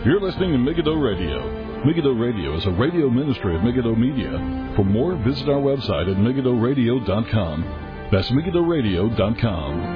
You're listening to Megiddo Radio. Megiddo Radio is a radio ministry of Megiddo Media. For more, visit our website at megiddoradio.com. That's megiddoradio.com.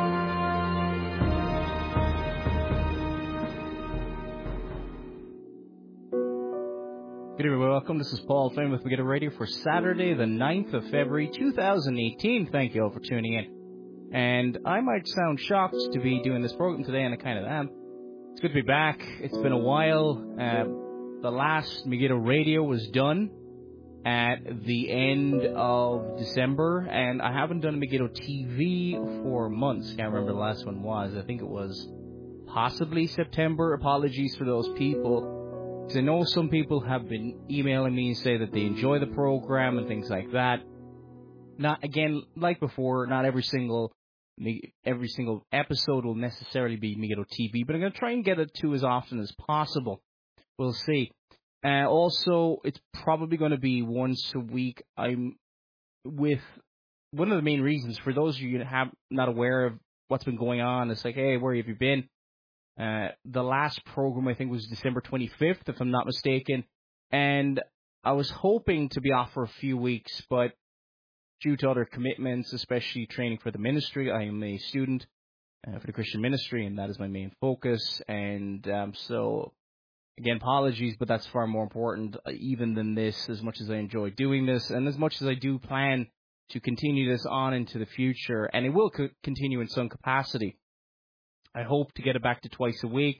Good evening, welcome. This is Paul Flynn with Megiddo Radio for Saturday, the 9th of February, 2018. Thank you all for tuning in. And I might sound shocked to be doing this program today, and I kind of am. It's good to be back. It's been a while. The last Megiddo Radio was done at the end of December, and I haven't done Megiddo TV for months. Can't remember the last one was. I think it was possibly September. Apologies for those people. I know some people have been emailing me and say that they enjoy the program and things like that. Not again, like before, not every single episode will necessarily be Megiddo TV, but I'm going to try and get it to as often as possible. We'll see. Also, it's probably going to be once a week. I'm with one of the main reasons for those of you who have not aware of what's been going on. It's like, hey, where have you been? The last program, I think, was December 25th, if I'm not mistaken. And I was hoping to be off for a few weeks, but due to other commitments, especially training for the ministry, I am a student for the Christian ministry, and that is my main focus. And so, again, apologies, but that's far more important even than this, as much as I enjoy doing this, and as much as I do plan to continue this on into the future. And it will continue in some capacity. I hope to get it back to twice a week.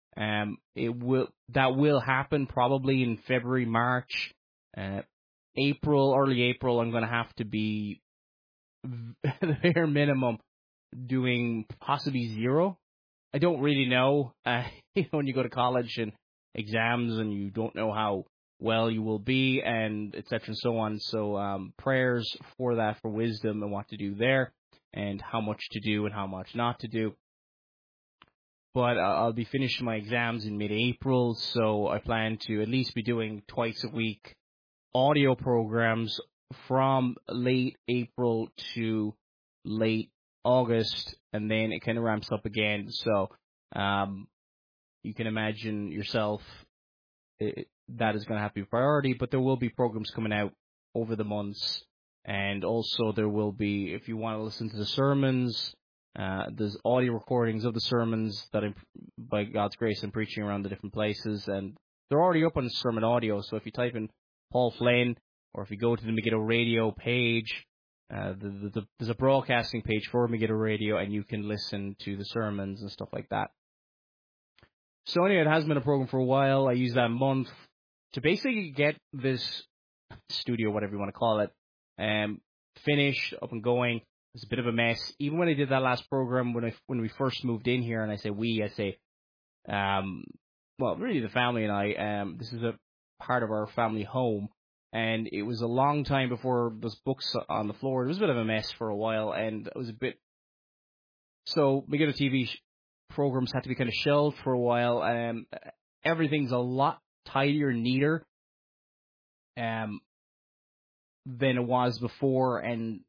That will happen probably in February, March, April, early April. I'm going to have to be the bare minimum doing possibly zero. I don't really know. When you go to college and exams and you don't know how well you will be, and et cetera and so on. So prayers for that, for wisdom and what to do there, and how much to do and how much not to do. But I'll be finishing my exams in mid-April, so I plan to at least be doing twice a week audio programs from late April to late August, and then it kind of ramps up again. So you can imagine yourself that is going to have to be a priority, but there will be programs coming out over the months, and also there will be, if you want to listen to the sermons, there's audio recordings of the sermons that I'm, by God's grace, I'm preaching around the different places, and they're already up on Sermon Audio. So if you type in Paul Flynn, or if you go to the Megiddo Radio page, there's a broadcasting page for Megiddo Radio, and you can listen to the sermons and stuff like that. So anyway, it has been a program for a while. I use that month to basically get this studio, whatever you want to call it, finished, up and going. It's a bit of a mess. Even when I did that last program, when we first moved in here, and I say we, I say, well, really the family and I, this is a part of our family home, and it was a long time before those books on the floor. It was a bit of a mess for a while, and it was a bit, so Megiddo TV programs had to be kind of shelved for a while. Everything's a lot tidier, neater, than it was before, and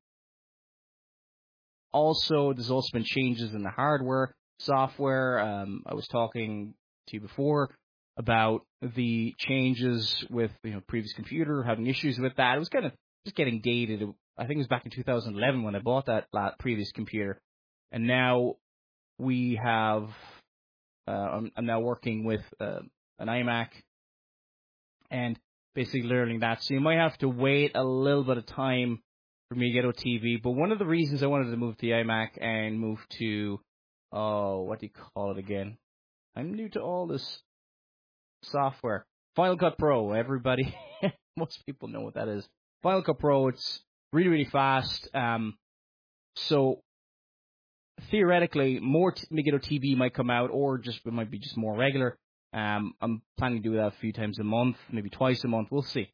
also, there's also been changes in the hardware, software. I was talking to you before about the changes with previous computer, having issues with that. It was kind of just getting dated. I think it was back in 2011 when I bought that previous computer. And now we have, I'm now working with an iMac and basically learning that. So you might have to wait a little bit of time for Megiddo TV, but one of the reasons I wanted to move to the iMac and move to, what do you call it again? I'm new to all this software. Final Cut Pro, everybody, most people know what that is. Final Cut Pro, it's really, really fast. So theoretically, more Megiddo TV might come out, or just it might be just more regular. I'm planning to do that a few times a month, maybe twice a month. We'll see.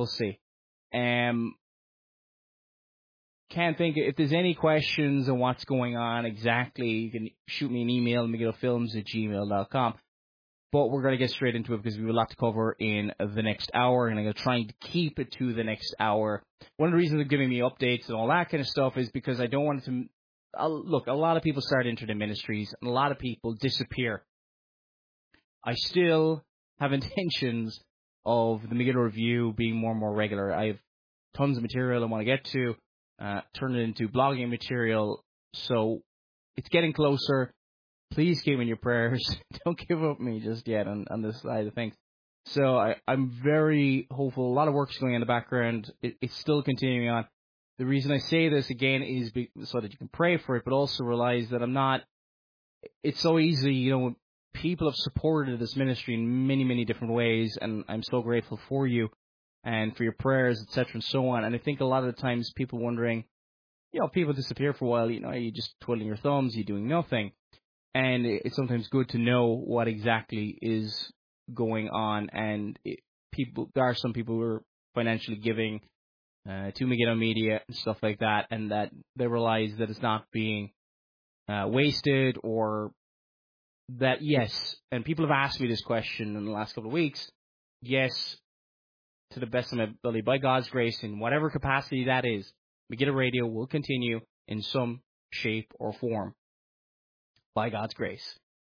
Can't think. If there's any questions on what's going on exactly, you can shoot me an email, megiddofilms@gmail.com. But we're going to get straight into it because we have a lot to cover in the next hour, and I'm going to try to keep it to the next hour. One of the reasons they're giving me updates and all that kind of stuff is because I don't want it to... Look, a lot of people start into the ministries, and a lot of people disappear. I still have intentions of the Megiddo Review being more and more regular. I have tons of material I want to get to, turn it into blogging material. So it's getting closer. Please keep in your prayers. Don't give up me just yet on this side of things. So I'm very hopeful. A lot of work's going on in the background. It's still continuing on. The reason I say this again is so that you can pray for it, but also realize that I'm not. It's so easy, when people have supported this ministry in many, many different ways, and I'm so grateful for you and for your prayers, etc., and so on. And I think a lot of the times people wondering, people disappear for a while. Are you just twiddling your thumbs? Are you doing nothing? And it's sometimes good to know what exactly is going on. And there are some people who are financially giving to Megiddo Media and stuff like that, and that they realize that it's not being wasted, or that, yes, and people have asked me this question in the last couple of weeks, yes, to the best of my ability, by God's grace, in whatever capacity that is, Megiddo Radio will continue in some shape or form, by God's grace.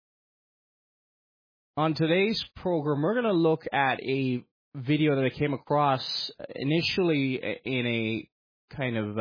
On today's program, we're going to look at a video that I came across initially in a kind of,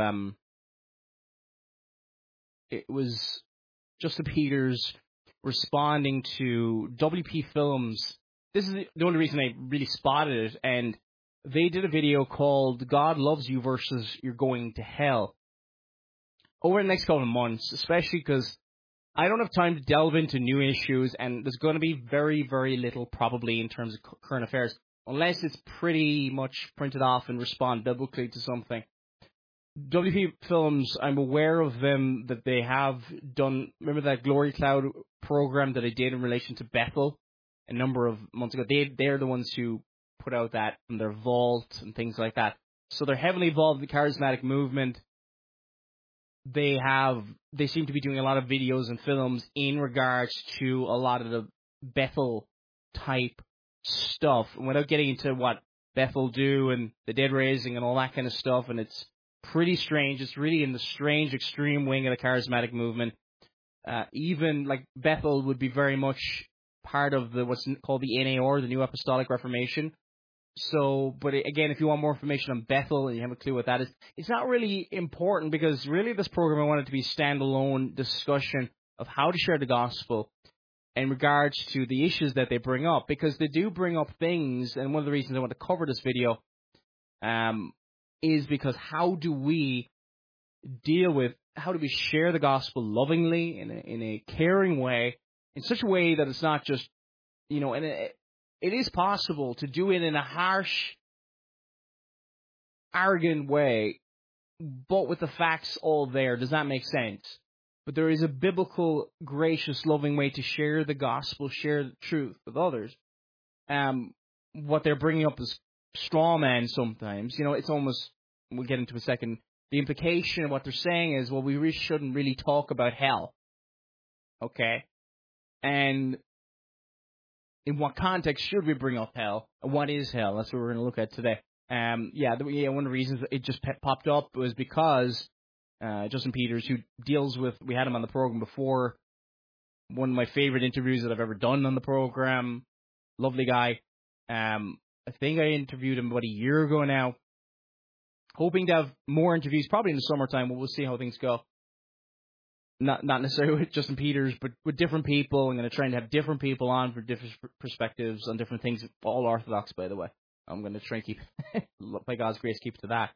it was Justin Peters responding to WP Films. This is the only reason I really spotted it, and they did a video called God Loves You versus You're Going to Hell. Over the next couple of months, especially because I don't have time to delve into new issues, and there's going to be very, very little probably in terms of current affairs, unless it's pretty much printed off and respond biblically to something. WP Films, I'm aware of them, that they have done, remember that Glory Cloud program that I did in relation to Bethel a number of months ago? They're the ones who put out that in their vault and things like that. So they're heavily involved in the charismatic movement. They seem to be doing a lot of videos and films in regards to a lot of the Bethel type stuff, without getting into what Bethel do and the dead raising and all that kind of stuff. And it's pretty strange. It's really in the strange extreme wing of the charismatic movement. Even like Bethel would be very much part of what's called the NAR, the New Apostolic Reformation. So, but again, if you want more information on Bethel and you have a clue what that is, it's not really important, because really this program I wanted to be a standalone discussion of how to share the gospel in regards to the issues that they bring up, because they do bring up things, and one of the reasons I want to cover this video is because how do we share the gospel lovingly, in a caring way, in such a way that it's not just, it is possible to do it in a harsh, arrogant way, but with the facts all there. Does that make sense? But there is a biblical, gracious, loving way to share the gospel, share the truth with others. What they're bringing up is straw man sometimes. It's almost, we'll get into a second, the implication of what they're saying is, well, we really shouldn't really talk about hell. Okay? And in what context should we bring up hell? And what is hell? That's what we're going to look at today. One of the reasons it just popped up was because Justin Peters, who deals with, we had him on the program before, one of my favorite interviews that I've ever done on the program, lovely guy. I think I interviewed him about a year ago now, hoping to have more interviews, probably in the summertime, but we'll see how things go. Not necessarily with Justin Peters, but with different people. I'm going to try and have different people on for different perspectives on different things, all Orthodox, by the way. I'm going to try and keep, by God's grace, keep to that.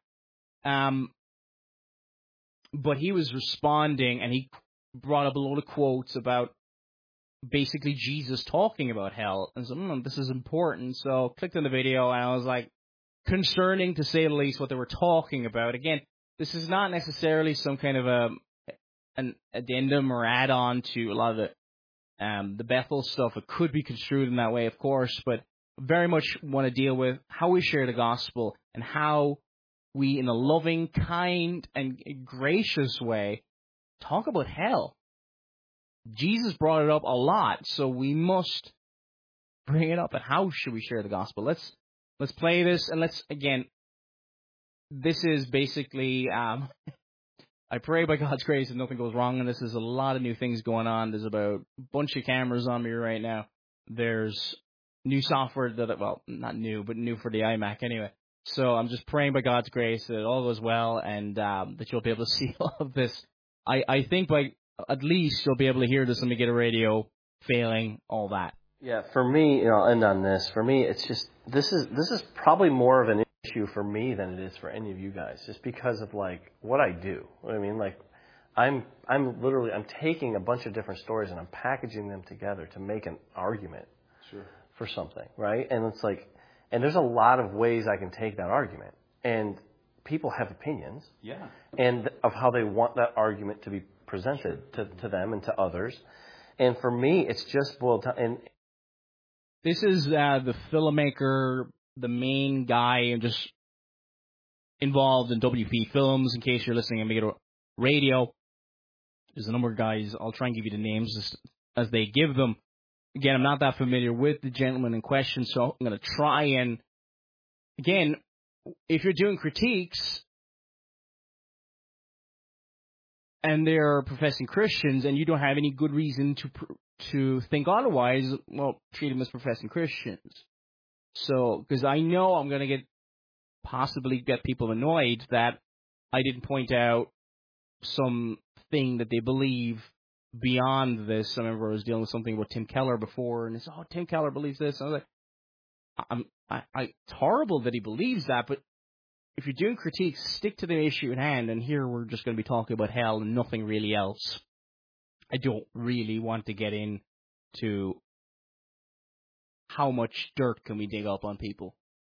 But he was responding, and he brought up a load of quotes about basically Jesus talking about hell. And so, this is important. So I clicked on the video, and I was like, concerning to say the least what they were talking about. Again, this is not necessarily some kind of an addendum or add-on to a lot of the Bethel stuff. It could be construed in that way, of course, but very much want to deal with how we share the gospel and how we, in a loving, kind, and gracious way, talk about hell. Jesus brought it up a lot, so we must bring it up. And how should we share the gospel? Let's play this, and this is basically, I pray by God's grace that nothing goes wrong, and this is a lot of new things going on. There's about a bunch of cameras on me right now. there's new software not new, but new for the iMac anyway. So I'm just praying by God's grace that it all goes well and that you'll be able to see all of this. I think by at least you'll be able to hear this on Megiddo Radio, failing, all that. Yeah, for me, I'll end on this. For me, it's just, this is probably more of an issue for me than it is for any of you guys, just because of, like, what I do. I mean, like, I'm taking a bunch of different stories and I'm packaging them together to make an argument for something, right? And it's like, and there's a lot of ways I can take that argument. And people have opinions. Yeah. And of how they want that argument to be presented to them and to others. And for me, it's just boiled down. And this is the filmmaker, the main guy, and just involved in WP Films. In case you're listening on Megiddo Radio, there's a number of guys. I'll try and give you the names as they give them. Again, I'm not that familiar with the gentleman in question, so I'm going to try and, again, if you're doing critiques and they're professing Christians and you don't have any good reason to think otherwise, well, treat them as professing Christians. So, because I know I'm going to possibly get people annoyed that I didn't point out something that they believe beyond this. I remember I was dealing with something with Tim Keller before, and it's, Tim Keller believes this. And I was like, it's horrible that he believes that, but if you're doing critiques, stick to the issue at hand, and here we're just going to be talking about hell and nothing really else. I don't really want to get into how much dirt can we dig up on people.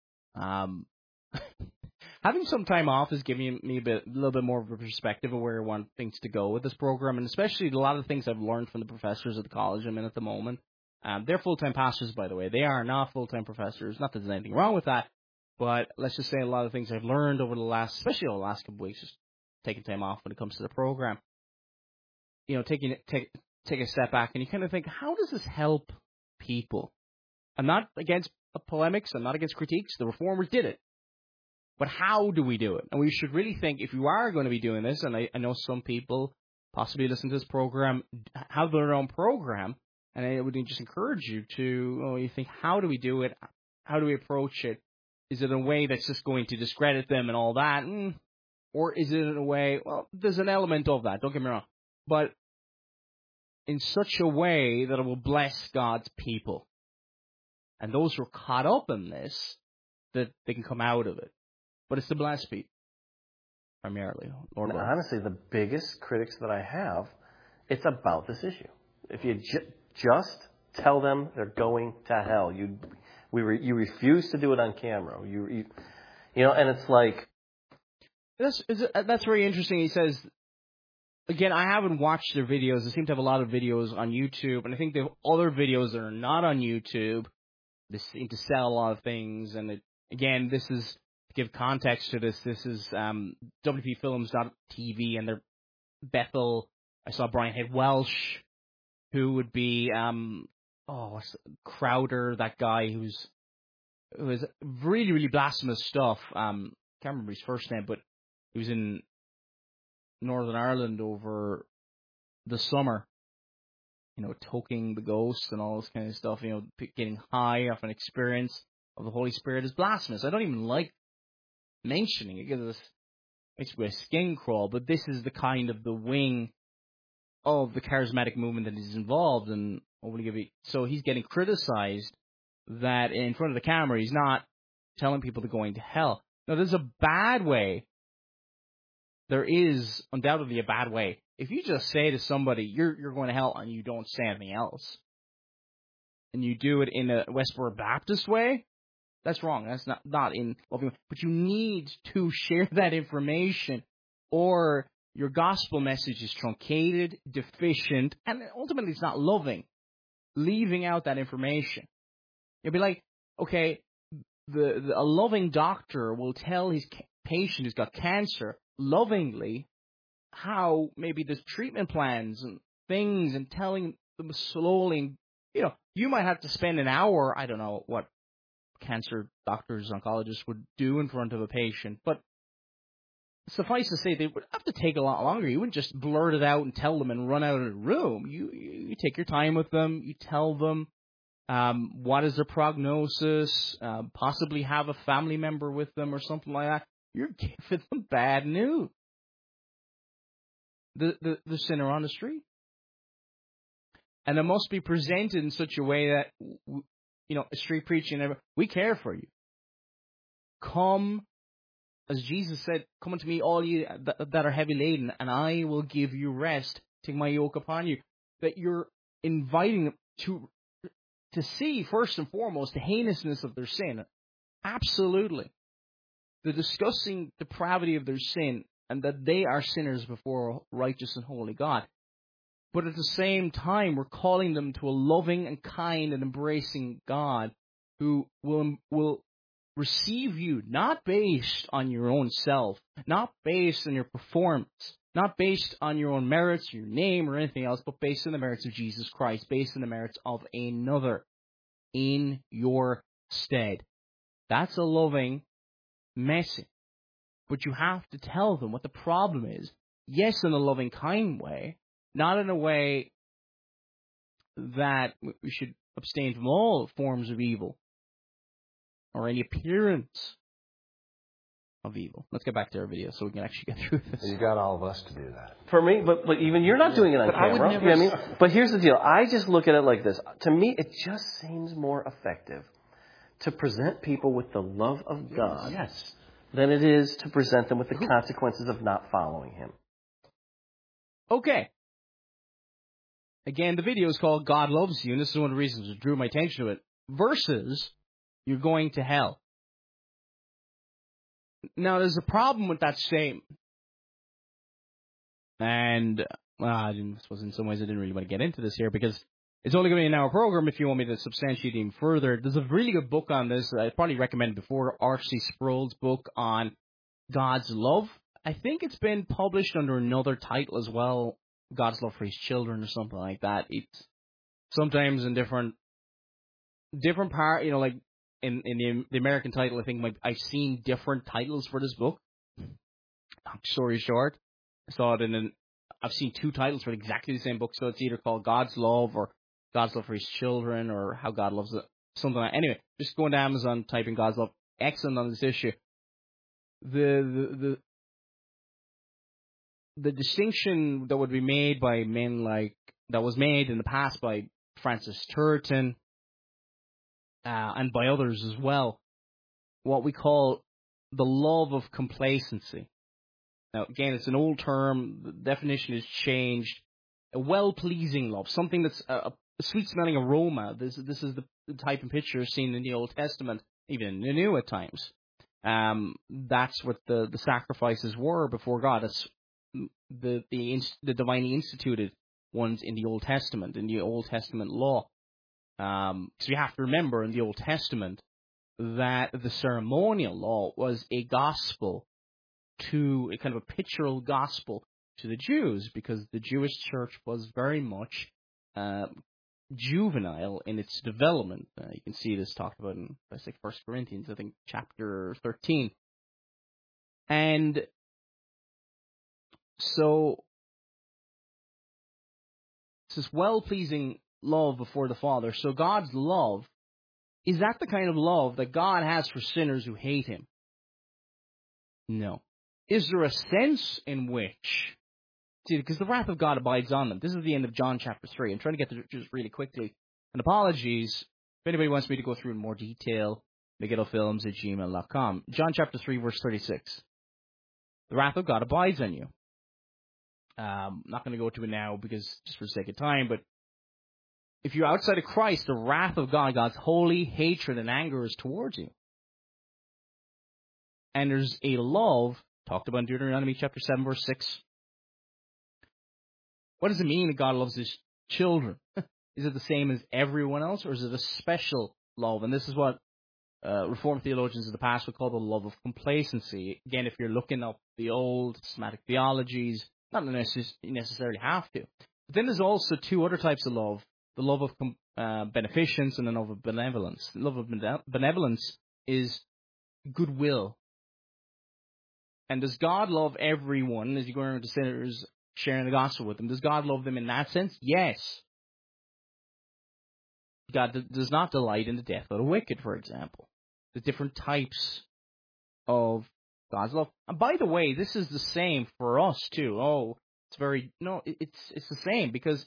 Having some time off is giving me a little bit more of a perspective of where I want things to go with this program, and especially a lot of the things I've learned from the professors at the college I'm in at the moment. They're full-time pastors, by the way. They are not full-time professors. Not that there's anything wrong with that, but let's just say a lot of things I've learned over especially the last couple of weeks, just taking time off when it comes to the program. Take a step back, and you kind of think, how does this help people? I'm not against polemics. I'm not against critiques. The reformers did it. But how do we do it? And we should really think, if you are going to be doing this, and I know some people possibly listen to this program, have their own program, and I would just encourage you to, you think, how do we do it? How do we approach it? Is it a way that's just going to discredit them and all that? Or is it in a way, well, there's an element of that, don't get me wrong, but in such a way that it will bless God's people. And those who are caught up in this, that they can come out of it. But it's to bless people, primarily. And honestly, the biggest critics that I have, it's about this issue. If you just tell them they're going to hell, you refuse to do it on camera. You and it's like that's very interesting. He says, again, I haven't watched their videos. They seem to have a lot of videos on YouTube, and I think they have other videos that are not on YouTube. They seem to sell a lot of things, and again, this is. To give context to this is WPFilms.tv, and they're Bethel. I saw Brian Head Welsh, who would be Crowder, that guy who was really, really blasphemous stuff. Can't remember his first name, but he was in Northern Ireland over the summer, toking the ghosts and all this kind of stuff, getting high off an experience of the Holy Spirit is blasphemous. I don't even like mentioning it because it makes my skin crawl, but this is the kind of the wing of the charismatic movement that is involved, and so he's getting criticized that in front of the camera he's not telling people they're going to hell. Now, there's a bad way. There is undoubtedly a bad way. If you just say to somebody, you're going to hell, and you don't say anything else, and you do it in a Westboro Baptist way, that's wrong. That's not in loving. But you need to share that information, or your gospel message is truncated, deficient, and ultimately it's not loving. Leaving out that information. You'll be like, okay, a loving doctor will tell his patient who's got cancer lovingly how maybe there's treatment plans and things, and telling them slowly. You might have to spend an hour. I don't know what cancer doctors, oncologists would do in front of a patient, but suffice to say, they would have to take a lot longer. You wouldn't just blurt it out and tell them and run out of the room. You take your time with them, you tell them, What is their prognosis? Possibly have a family member with them or something like that. You're giving them bad news. The sinner on the street. And it must be presented in such a way that, street preaching, we care for you. Come, as Jesus said, come unto me, all you that are heavy laden, and I will give you rest. Take my yoke upon you. That you're inviting them to see, first and foremost, the heinousness of their sin. Absolutely. The disgusting depravity of their sin, and that they are sinners before a righteous and holy God. But at the same time, we're calling them to a loving and kind and embracing God who will receive you, not based on your own self, not based on your performance, not based on your own merits, your name, or anything else, but based on the merits of Jesus Christ, based on the merits of another in your stead. That's a loving message. But you have to tell them what the problem is. Yes, in a loving, kind way, not in a way that we should abstain from all forms of evil or any appearance of evil. Let's get back to our video so we can actually get through this. You got all of us to do that. For me, but even you're not doing it on camera. You know what I mean? But here's the deal. I just look at it like this. To me, it just seems more effective to present people with the love of God than it is to present them with the consequences of not following Him. Okay. Again, the video is called God Loves You, and this is one of the reasons that drew my attention to it, versus you're going to hell. Now, there's a problem with that statement. And, I suppose in some ways I didn't really want to get into this here, because it's only going to be an hour program if you want me to substantiate even further. There's a really good book on this I probably recommended before, R.C. Sproul's book on God's love. I think it's been published under another title as well, God's Love for His Children or something like that. It's sometimes in different part, like in the American title, I think I've seen different titles for this book. Long story short, I saw it I've seen two titles for exactly the same book, so it's either called God's Love or God's Love for His Children or How God Loves It, something like that. Anyway, just go into Amazon, type in God's Love. Excellent on this issue. The distinction that would be made by men that was made in the past by Francis Turretin and by others as well, what we call the love of complacency. Now, again, it's an old term. The definition has changed. A well-pleasing love, something that's a sweet-smelling aroma. This is the type of picture seen in the Old Testament, even in the New at times. That's what the sacrifices were before God. That's the divinely instituted ones in the Old Testament, in the Old Testament law. So you have to remember in the Old Testament that the ceremonial law was a gospel a kind of a pictorial gospel to the Jews, because the Jewish church was very much juvenile in its development. You can see this talked about in 1 Corinthians, I think, chapter 13. And so this is well-pleasing love before the Father. So God's love, is that the kind of love that God has for sinners who hate Him? No. Is there a sense in which, because the wrath of God abides on them. This is the end of John chapter 3. I'm trying to get through just really quickly. And apologies, if anybody wants me to go through in more detail, megidofilms@gmail.com. John chapter 3, verse 36. The wrath of God abides on you. I'm not going to go to it now because just for the sake of time, but if you're outside of Christ, the wrath of God, God's holy hatred and anger is towards you. And there's a love, talked about in Deuteronomy chapter 7, verse 6. What does it mean that God loves His children? Is it the same as everyone else, or is it a special love? And this is what Reformed theologians of the past would call the love of complacency. Again, if you're looking up the old systematic theologies, not necessarily have to. But then there's also two other types of love: the love of beneficence and the love of benevolence. The love of benevolence is goodwill. And does God love everyone as you go around to sinners, sharing the gospel with them? Does God love them in that sense? Yes. God does not delight in the death of the wicked, for example. The different types of God's love. And by the way, this is the same for us too. It's the same, because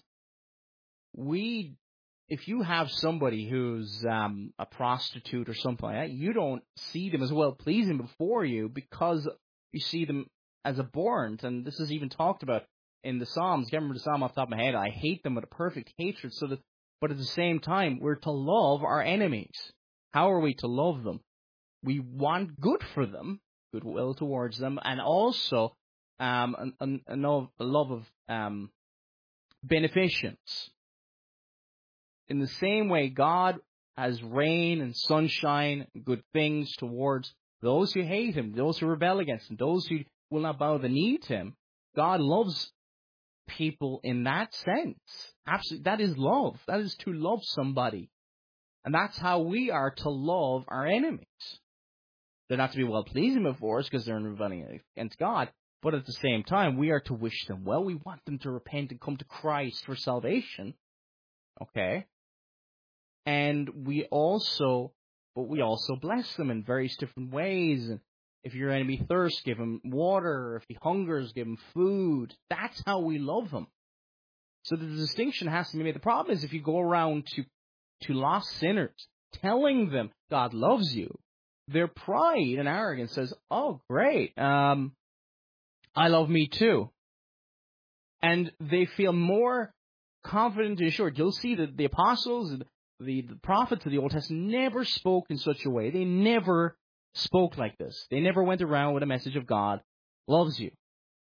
if you have somebody who's a prostitute or something like that, you don't see them as well pleasing before you because you see them as abhorrent. And this is even talked about in the Psalms. I can't remember the Psalm off the top of my head. I hate them with a perfect hatred. But at the same time, we're to love our enemies. How are we to love them? We want good for them, goodwill towards them, and also a love of beneficence. In the same way, God has rain and sunshine and good things towards those who hate Him, those who rebel against Him, those who will not bow the knee to Him. God loves people in that sense. Absolutely, that is love. That is to love somebody. And that's how we are to love our enemies. They're not to be well-pleasing before us because they're rebelling against God, but at the same time, we are to wish them well. We want them to repent and come to Christ for salvation. Okay? And we also bless them in various different ways. And if your enemy thirsts, give him water. If he hungers, give him food. That's how we love them. So the distinction has to be made. The problem is if you go around to lost sinners, telling them God loves you, their pride and arrogance says, oh, great, I love me too. And they feel more confident and assured. You'll see that the apostles, the prophets of the Old Testament never spoke in such a way. They never spoke like this. They never went around with a message of God loves you.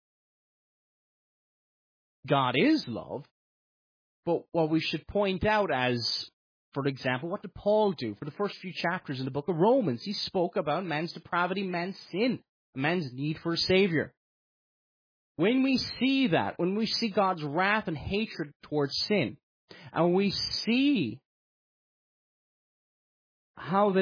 God is love, but what we should point out as, for example, what did Paul do for the first few chapters in the book of Romans? He spoke about man's depravity, man's sin, man's need for a Savior. When we see that, when we see God's wrath and hatred towards sin, and we see how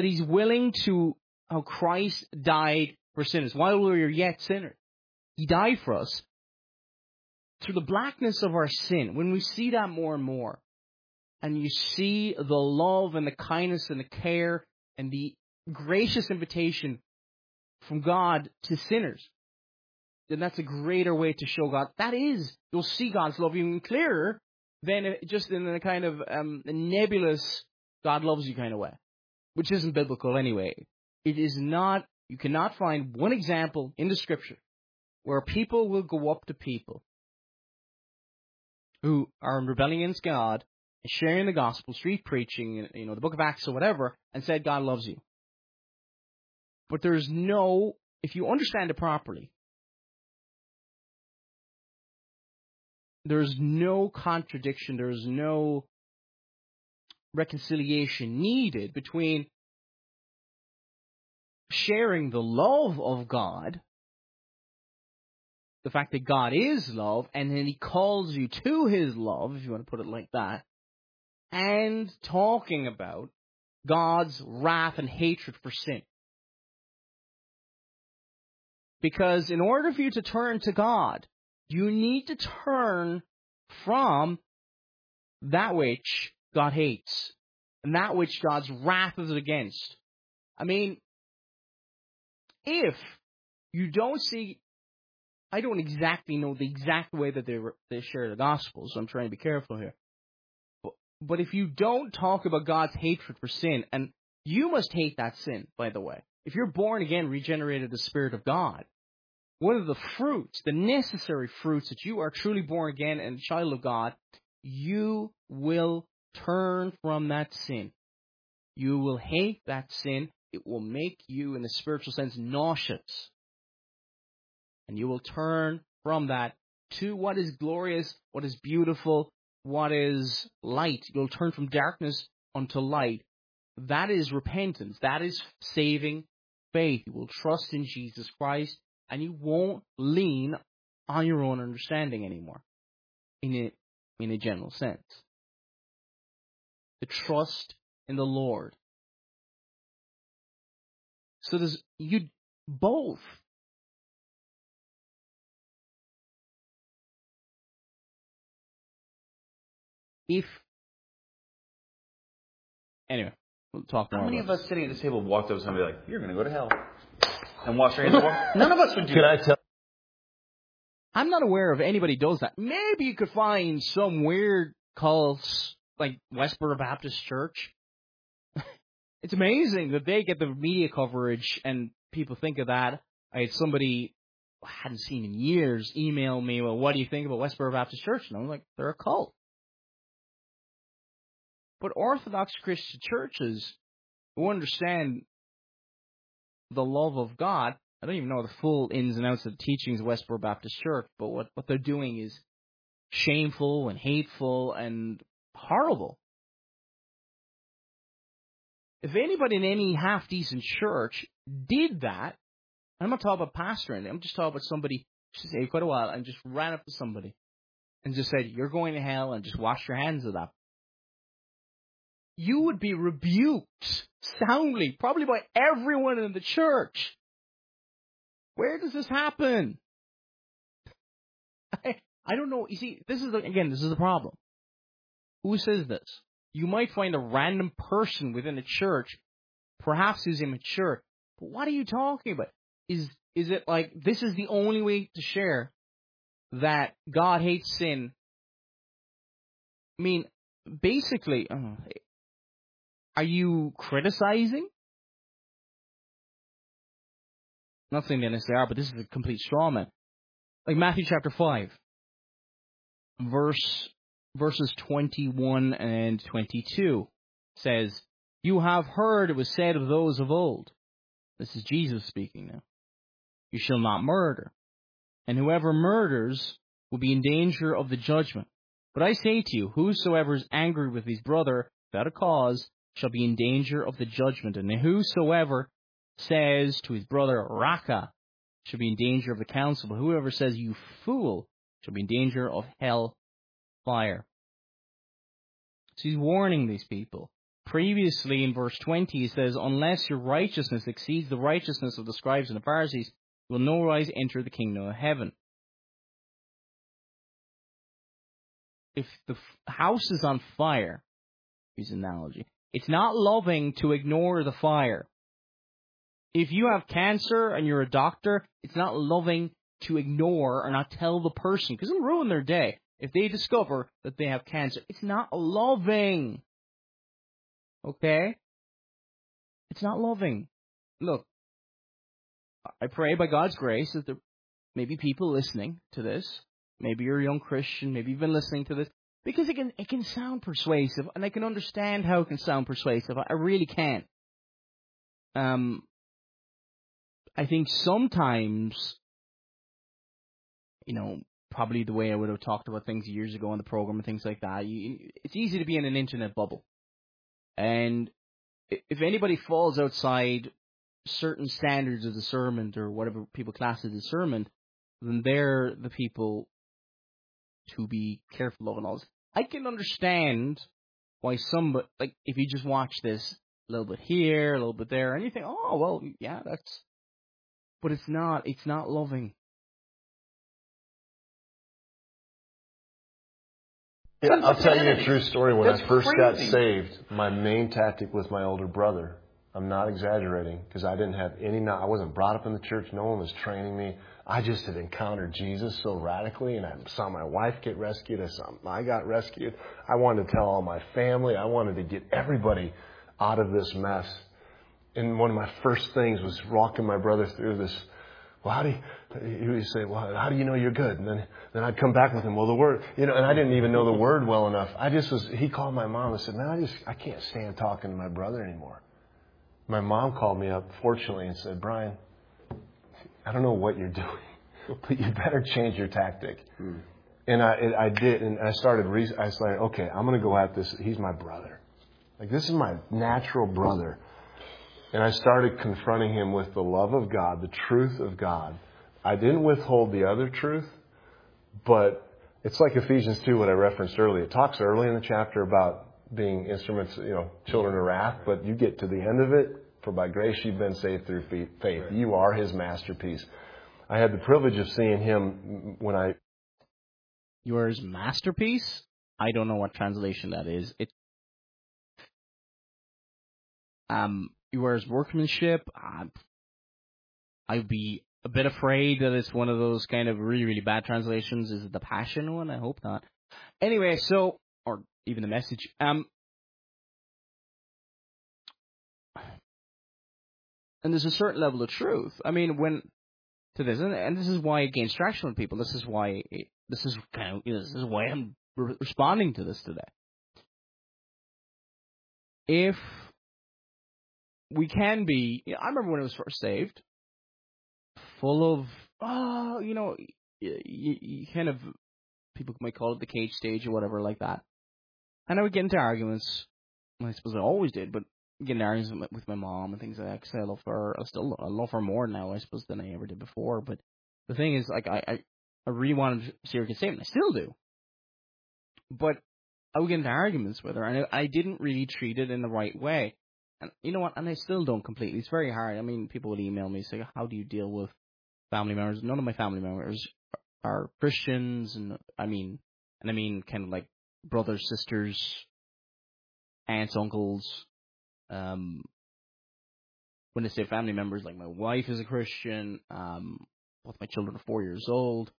Christ died for sinners, while we were yet sinners, He died for us, through the blackness of our sin, when we see that more and more, and you see the love and the kindness and the care and the gracious invitation from God to sinners, then that's a greater way to show God. You'll see God's love even clearer than just in a kind of a nebulous God loves you kind of way, which isn't biblical anyway. It is not. You cannot find one example in the Scripture where people will go up to people who are rebelling against God, sharing the gospel, street preaching, the book of Acts or whatever, and said God loves you. But if you understand it properly, there's no contradiction, there's no reconciliation needed between sharing the love of God, the fact that God is love, and then He calls you to His love, if you want to put it like that, and talking about God's wrath and hatred for sin. Because in order for you to turn to God, you need to turn from that which God hates and that which God's wrath is against. I mean, if you don't see, I don't exactly know the exact way that they share the gospel, so I'm trying to be careful here. But if you don't talk about God's hatred for sin, and you must hate that sin, by the way. If you're born again, regenerated of the Spirit of God, one of the fruits, the necessary fruits that you are truly born again and a child of God, you will turn from that sin. You will hate that sin. It will make you, in a spiritual sense, nauseous. And you will turn from that to what is glorious, what is beautiful, what is light. You'll turn from darkness unto light. That is repentance. That is saving faith. You will trust in Jesus Christ, and you won't lean on your own understanding anymore, in a general sense. The trust in the Lord. So there's both. If Anyway, we'll talk more. How many about of us sitting at this table walked up to somebody like, "You're going to go to hell," and wash our hands? None of us would do Can that. I tell? I'm not aware of anybody does that. Maybe you could find some weird cults like Westboro Baptist Church. It's amazing that they get the media coverage and people think of that. I had somebody I hadn't seen in years email me, well, what do you think about Westboro Baptist Church? And I'm like, they're a cult. But Orthodox Christian churches who understand the love of God, I don't even know the full ins and outs of the teachings of Westboro Baptist Church, but what they're doing is shameful and hateful and horrible. If anybody in any half-decent church did that, I'm not talking about pastoring, I'm just talking about somebody who stayed quite a while and just ran up to somebody and just said, you're going to hell, and just washed your hands of that, you would be rebuked soundly, probably by everyone in the church. Where does this happen? I don't know. You see, this is the problem. Who says this? You might find a random person within a church, perhaps who's immature. But what are you talking about? Is it like this is the only way to share that God hates sin? I mean, basically, are you criticizing? Not saying that they are, but this is a complete straw man. Like Matthew chapter 5, verses 21 and 22 says, "You have heard it was said of those of old," this is Jesus speaking now, "You shall not murder, and whoever murders will be in danger of the judgment. But I say to you, whosoever is angry with his brother without a cause shall be in danger of the judgment, and whosoever says to his brother, Raka, shall be in danger of the council, but whoever says, you fool, shall be in danger of hell fire." So he's warning these people. Previously in verse 20 he says, "Unless your righteousness exceeds the righteousness of the scribes and the Pharisees, you will no wise enter the kingdom of heaven." If the house is on fire, use an analogy, it's not loving to ignore the fire. If you have cancer and you're a doctor, it's not loving to ignore or not tell the person, because it'll ruin their day. If they discover that they have cancer, it's not loving. Okay? It's not loving. Look, I pray by God's grace that there may be people listening to this. Maybe you're a young Christian, maybe you've been listening to this, because it can sound persuasive, and I can understand how it can sound persuasive. I really can. I think sometimes, probably the way I would have talked about things years ago on the program and things like that, it's easy to be in an internet bubble. And if anybody falls outside certain standards of discernment or whatever people class as discernment, then they're the people to be careful of and all this. I can understand why somebody, like, if you just watch this a little bit here, a little bit there, and you think, oh, well, yeah, that's... But it's not loving. Yeah, I'll tell you a true story. When That's I first crazy. got saved, my main tactic was my older brother. I'm not exaggerating, because I didn't have I wasn't brought up in the church. No one was training me. I just had encountered Jesus so radically, and I saw my wife get rescued. I got rescued. I wanted to tell all my family. I wanted to get everybody out of this mess. And one of my first things was walking my brother through this. Well, he would say, well, how do you know you're good? And then I'd come back with him, well, the word, and I didn't even know the word well enough. He called my mom and said, man, I can't stand talking to my brother anymore. My mom called me up, fortunately, and said, Brian, I don't know what you're doing, but you better change your tactic. And I did, and I started, okay, I'm going to go at this. He's my brother. Like, this is my natural brother. And I started confronting him with the love of God, the truth of God. I didn't withhold the other truth, but it's like Ephesians 2, what I referenced earlier. It talks early in the chapter about being instruments, children of wrath, but you get to the end of it, for by grace you've been saved through faith. You are his masterpiece. I had the privilege of seeing him when You are his masterpiece? I don't know what translation that is. He wears workmanship. I'd be a bit afraid that it's one of those kind of really, really bad translations. Is it the Passion one? I hope not. Anyway, or even the Message. And there's a certain level of truth. I mean, to this, and this is why it gains traction with people. This is why I'm responding to this today. If we can be, I remember when I was first saved, full of, you kind of, people might call it the cage stage or whatever like that. And I would get into arguments. I suppose I always did, but get into arguments with my mom and things like that. Because I love her. I love her more now, I suppose, than I ever did before. But the thing is, like, I really wanted to see her get saved, and I still do. But I would get into arguments with her, and I didn't really treat it in the right way. And you know what? And I still don't completely. It's very hard. I mean, people would email me say, "How do you deal with family members?" None of my family members are Christians, and I mean kind of like brothers, sisters, aunts, uncles. When I say family members, like my wife is a Christian. Both my children are 4 years old.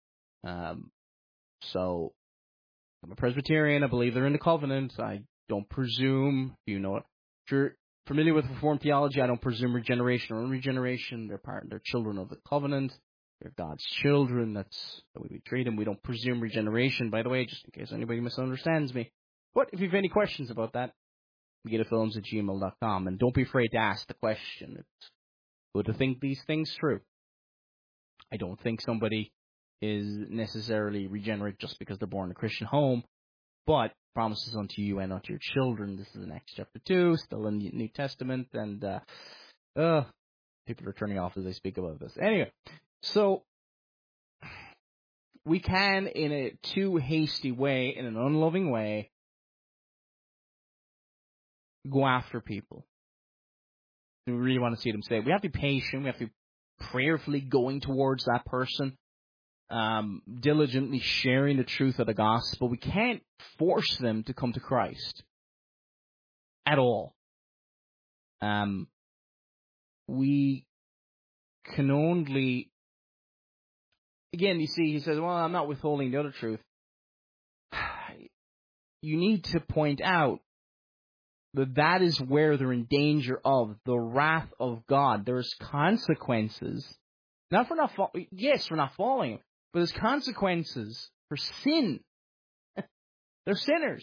So I'm a Presbyterian. I believe they're in the covenant. I don't presume, if you're familiar with Reformed theology, I don't presume regeneration or unregeneration. They're children of the covenant. They're God's children. That's the way we treat them. We don't presume regeneration, by the way, just in case anybody misunderstands me. But if you have any questions about that, megidofilms@gmail.com. And don't be afraid to ask the question. It's good to think these things through. I don't think somebody is necessarily regenerate just because they're born in a Christian home, but promises unto you and unto your children. This is in Acts chapter 2, still in the New Testament, and people are turning off as I speak about this. Anyway, so we can, in a too hasty way, in an unloving way, go after people. We really want to see them saved. We have to be patient. We have to be prayerfully going towards that person, diligently sharing the truth of the gospel. We can't force them to come to Christ at all. We can only, again, you see, he says, well, I'm not withholding the other truth. You need to point out that is where they're in danger of the wrath of God. There's consequences. Not for not falling. Yes, for not falling. But there's consequences for sin. They're sinners.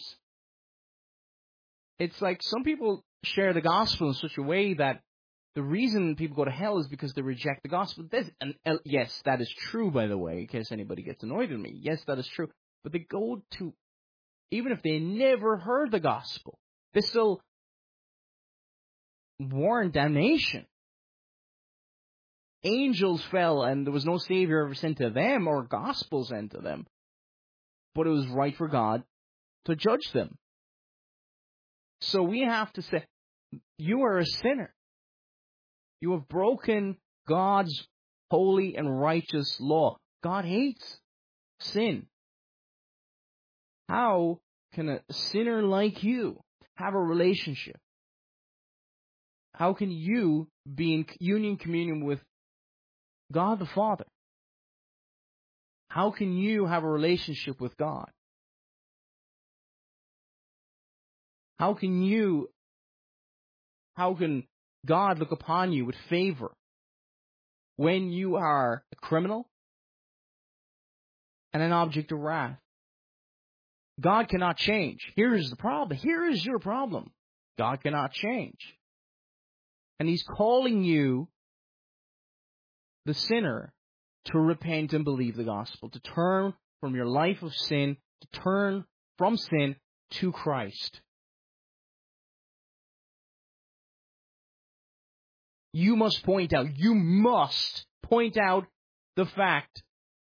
It's like some people share the gospel in such a way that the reason people go to hell is because they reject the gospel. Yes, that is true, by the way, in case anybody gets annoyed with me. Yes, that is true. But they go to, even if they never heard the gospel, they still warrant damnation. Angels fell and there was no Savior ever sent to them or gospel sent to them. But it was right for God to judge them. So we have to say, you are a sinner. You have broken God's holy and righteous law. God hates sin. How can a sinner like you have a relationship? How can you be in communion with God the Father? How can you have a relationship with God? How can God look upon you with favor when you are a criminal and an object of wrath? God cannot change. Here is the problem. Here is your problem. God cannot change. And He's calling you, the sinner, to repent and believe the gospel, to turn from your life of sin, to turn from sin to Christ. You must point out the fact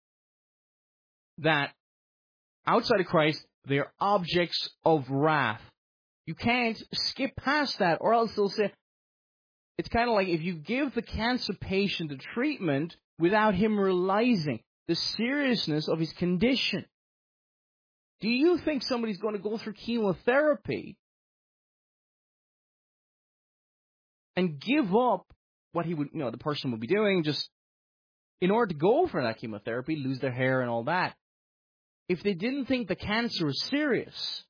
that outside of Christ, they are objects of wrath. You can't skip past that, or else they'll say, it's kind of like if you give the cancer patient the treatment without him realizing the seriousness of his condition. Do you think somebody's going to go through chemotherapy and give up what he would, the person would be doing just in order to go for that chemotherapy, lose their hair and all that, if they didn't think the cancer was serious,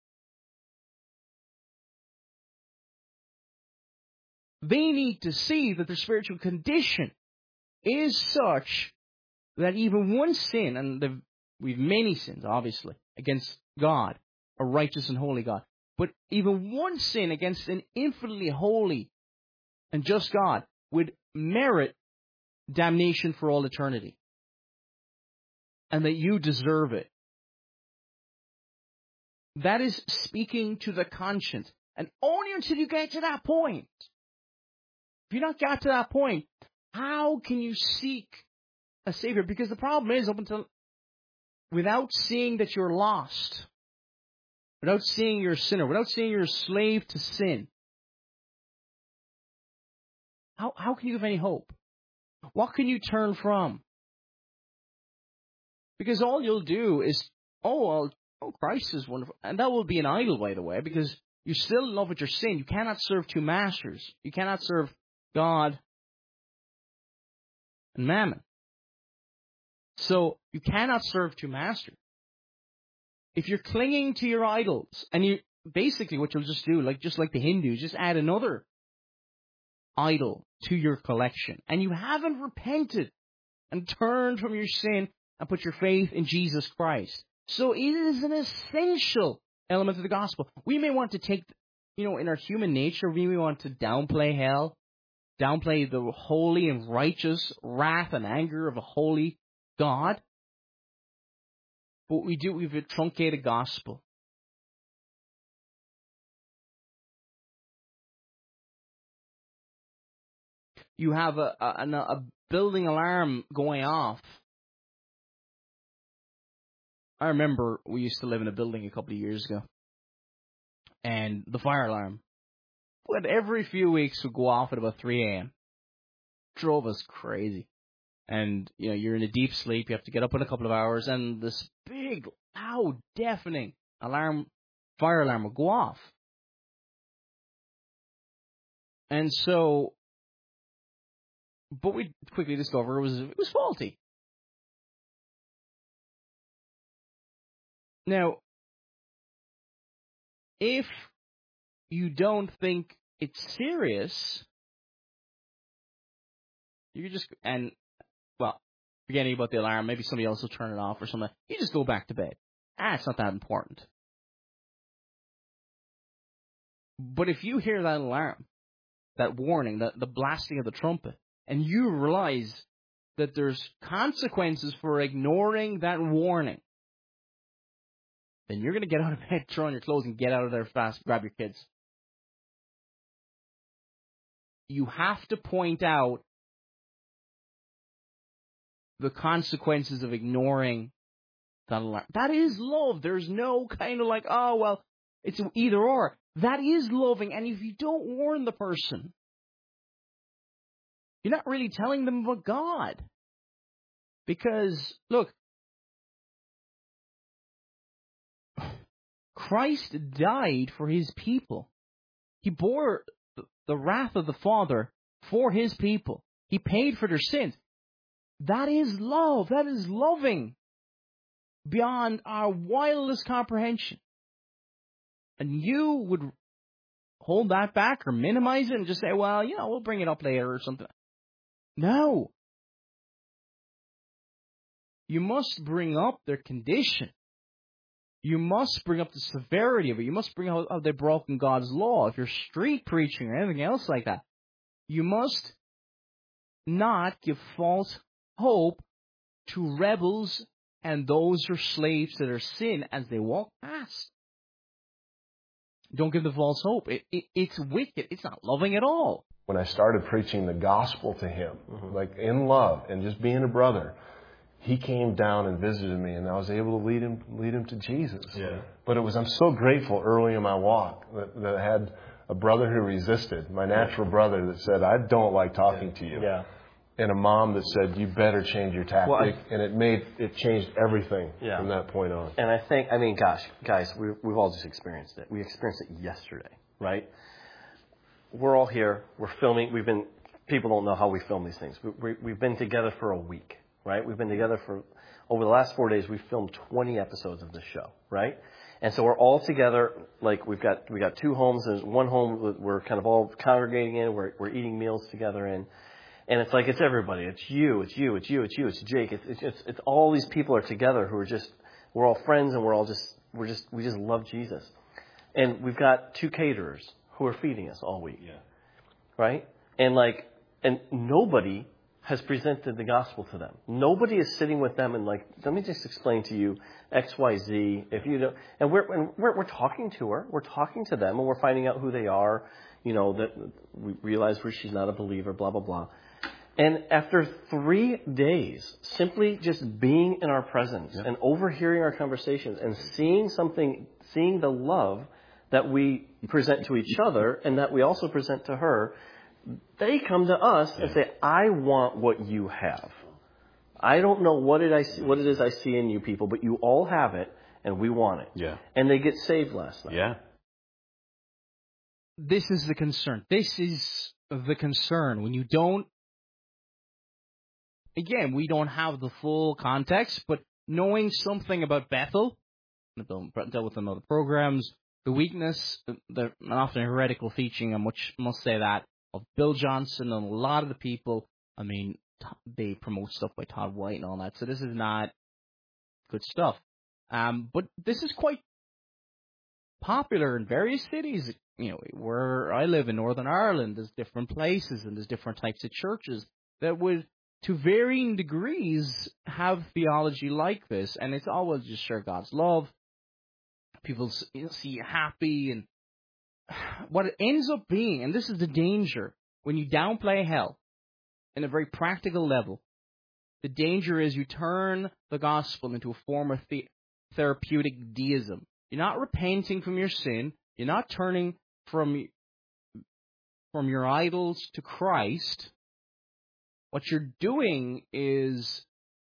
they need to see that their spiritual condition is such that even one sin, and we've many sins, obviously, against God, a righteous and holy God, but even one sin against an infinitely holy and just God would merit damnation for all eternity. And that you deserve it. That is speaking to the conscience. And only until you get to that point. If you not got to that point, how can you seek a Savior? Because the problem is, without seeing that you're lost, without seeing you're a sinner, without seeing you're a slave to sin, how can you have any hope? What can you turn from? Because all you'll do is, Christ is wonderful. And that will be an idol, by the way, because you're still in love with your sin. You cannot serve two masters. You cannot serve God and Mammon. So you cannot serve two masters. If you're clinging to your idols, and you basically what you'll just do, just like the Hindus, just add another idol to your collection, and you haven't repented and turned from your sin and put your faith in Jesus Christ. So it is an essential element of the gospel. We may want to take, in our human nature, we may want to downplay hell, downplay the holy and righteous wrath and anger of a holy God. But what we do, we've a truncated gospel. You have a building alarm going off. I remember we used to live in a building a couple of years ago, and the fire alarm, every few weeks, would go off at about 3 a.m. Drove us crazy. And, you're in a deep sleep, you have to get up in a couple of hours, and this big, loud, deafening fire alarm would go off. And so, but we quickly discovered it was faulty. Now, if you don't think it's serious, you could just, forgetting about the alarm, maybe somebody else will turn it off or something, you just go back to bed. It's not that important. But if you hear that alarm, that warning, the blasting of the trumpet, and you realize that there's consequences for ignoring that warning, then you're going to get out of bed, throw on your clothes, and get out of there fast, grab your kids. You have to point out the consequences of ignoring that alarm. That is love. There's no kind of it's either or. That is loving. And if you don't warn the person, you're not really telling them about God. Because, look, Christ died for his people. He bore the wrath of the Father for his people. He paid for their sins. That is love. That is loving beyond our wildest comprehension. And you would hold that back or minimize it and just say, we'll bring it up later or something. No. You must bring up their condition. You must bring up the severity of it. You must bring up how they've broken God's law. If you're street preaching or anything else like that, you must not give false hope to rebels and those who are slaves to their sin as they walk past. Don't give the false hope. It's wicked. It's not loving at all. When I started preaching the gospel to him, in love and just being a brother, he came down and visited me, and I was able to lead him to Jesus. Yeah. But I'm so grateful early in my walk that I had a brother who resisted, my natural brother that said, I don't like talking to you. Yeah. And a mom that said, you better change your tactic. And it changed everything from that point on. And I think, guys, we've all just experienced it. We experienced it yesterday, right? we're all here. We're filming. People don't know how we film these things. We've been together for a week, right? We've been together for, over the last 4 days, we've filmed 20 episodes of this show, right? And so we're all together, like we got 2 homes. There's one home that we're kind of all congregating in. We're eating meals together in. And it's like, it's everybody. It's you, it's Jake. It's all these people are together who are we're all friends, and we just love Jesus. And we've got 2 caterers who are feeding us all week. Yeah. Right? And nobody has presented the gospel to them. Nobody is sitting with them and like, let me just explain to you X, Y, Z. If you don't, and we're talking to her, we're talking to them, and we're finding out who they are. You know, that we realize she's not a believer, blah blah blah. And after 3 days, simply just being in our presence and overhearing our conversations and seeing the love that we present to each other and that we also present to her, they come to us and say, I want what you have. I don't know what it is I see in you people, but you all have it, and we want it. Yeah. And they get saved last night. Yeah. This is the concern. This is the concern. When you don't, again, we don't have the full context, but knowing something about Bethel, I've dealt with them in other programs, the weakness, the often heretical teaching, I must say that, of Bill Johnson and a lot of the people, I mean, they promote stuff by Todd White and all that, so this is not good stuff. But this is quite popular in various cities. You know, where I live in Northern Ireland, there's different places and there's different types of churches that would, to varying degrees, have theology like this, and it's always just share God's love. People see you happy, and what it ends up being, and this is the danger, when you downplay hell in a very practical level, the danger is you turn the gospel into a form of therapeutic deism. You're not repenting from your sin. You're not turning from your idols to Christ. What you're doing is,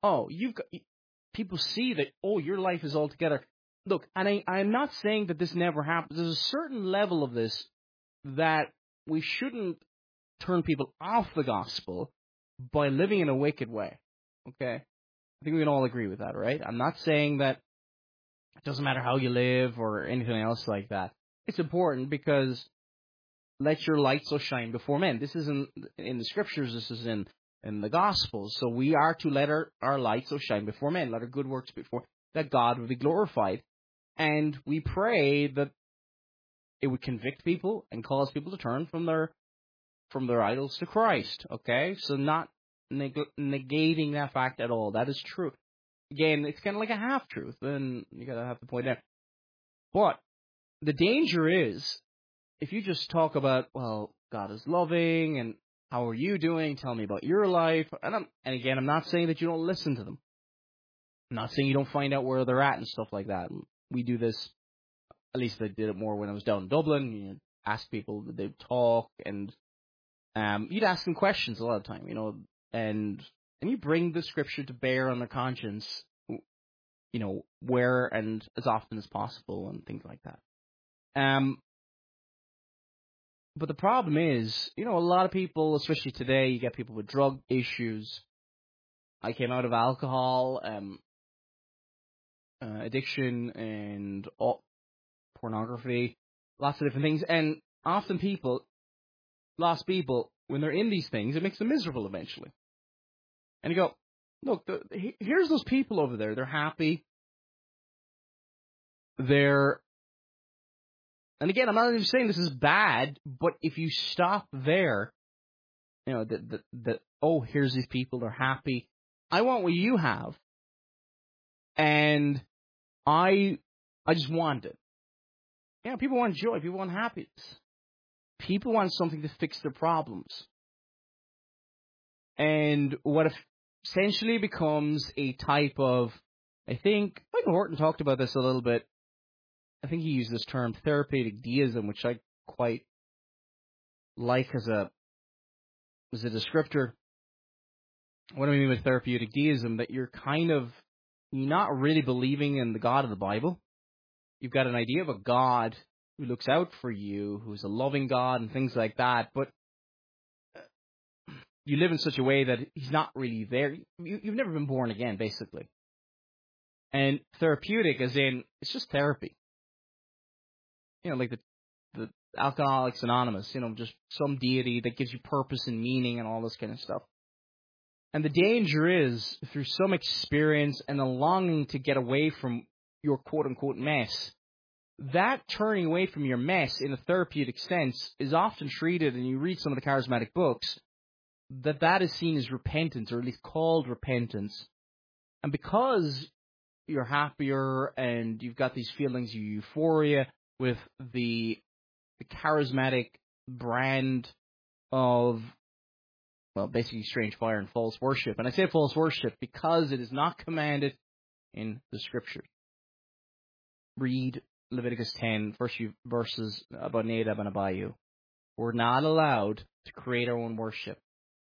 people see that, your life is all together. Look, and I'm not saying that this never happens. There's a certain level of this that we shouldn't turn people off the gospel by living in a wicked way. Okay? I think we can all agree with that, right? I'm not saying that it doesn't matter how you live or anything else like that. It's important because let your light so shine before men. This isn't in the scriptures, this is in the Gospels. So we are to let our light so shine before men, let our good works before, that God would be glorified. And we pray that it would convict people and cause people to turn from their idols to Christ. Okay? So not negating that fact at all. That is true. Again, it's kind of like a half-truth, and you gotta have to point out. But the danger is, if you just talk about, well, God is loving, and how are you doing? Tell me about your life. And again, I'm not saying that you don't listen to them. I'm not saying you don't find out where they're at and stuff like that. We do this, at least I did it more when I was down in Dublin. You ask people, they'd talk, and you'd ask them questions a lot of the time, and you bring the scripture to bear on their conscience, where and as often as possible and things like that. But the problem is, a lot of people, especially today, you get people with drug issues. I came out of alcohol, addiction, and pornography, lots of different things. And often lost people, when they're in these things, it makes them miserable eventually. And you go, look, here's those people over there. They're happy. And again, I'm not even saying this is bad, but if you stop there, here's these people, they're happy. I want what you have. And I just want it. People want joy. People want happiness. People want something to fix their problems. And what essentially becomes a type of, I think, Michael Horton talked about this a little bit. I think he used this term, therapeutic deism, which I quite like as a descriptor. What do I mean with therapeutic deism? That you're not really believing in the God of the Bible. You've got an idea of a God who looks out for you, who's a loving God and things like that, but you live in such a way that he's not really there. You've never been born again, basically. And therapeutic, as in, it's just therapy. Like the Alcoholics Anonymous, just some deity that gives you purpose and meaning and all this kind of stuff. And the danger is, through some experience and a longing to get away from your quote-unquote mess, that turning away from your mess in a therapeutic sense is often treated, and you read some of the charismatic books, that is seen as repentance, or at least called repentance. And because you're happier and you've got these feelings of euphoria with the charismatic brand of, well, basically strange fire and false worship. And I say false worship because it is not commanded in the Scriptures. Read Leviticus 10, first few verses about Nadab and Abihu. We're not allowed to create our own worship.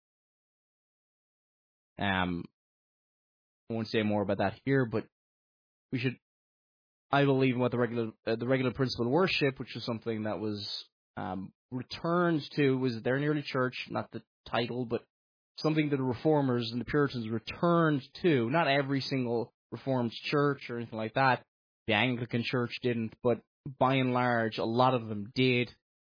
I won't say more about that here, but we should, I believe, in what the regular principle of worship, which is something that was returned to, was there in the early church, not the title, but something that the Reformers and the Puritans returned to. Not every single Reformed church or anything like that. The Anglican Church didn't, but by and large, a lot of them did.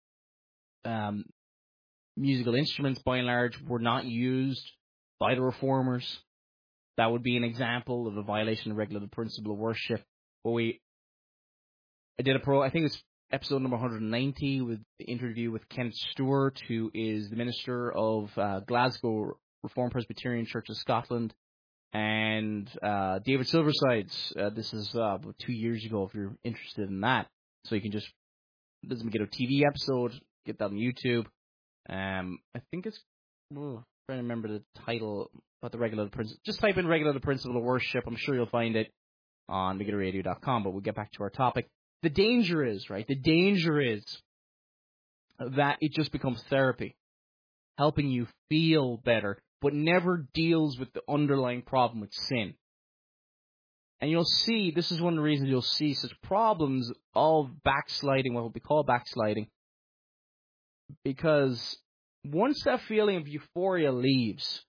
Musical instruments, by and large, were not used by the Reformers. That would be an example of a violation of regular principle of worship. But I did I think it's episode number 190, with the interview with Kenneth Stewart, who is the minister of Glasgow Reformed Presbyterian Church of Scotland, and David Silversides. This is about 2 years ago, if you're interested in that. So you can just, there's a Megiddo TV episode, get that on YouTube. I think it's, trying to remember the title, about the regular principle. Just type in regular principle of worship. I'm sure you'll find it on MegiddoRadio.com, but we'll get back to our topic. The danger is, right? The danger is that it just becomes therapy, helping you feel better, but never deals with the underlying problem with sin. And you'll see, this is one of the reasons you'll see such problems of backsliding, what we call backsliding, because once that feeling of euphoria leaves,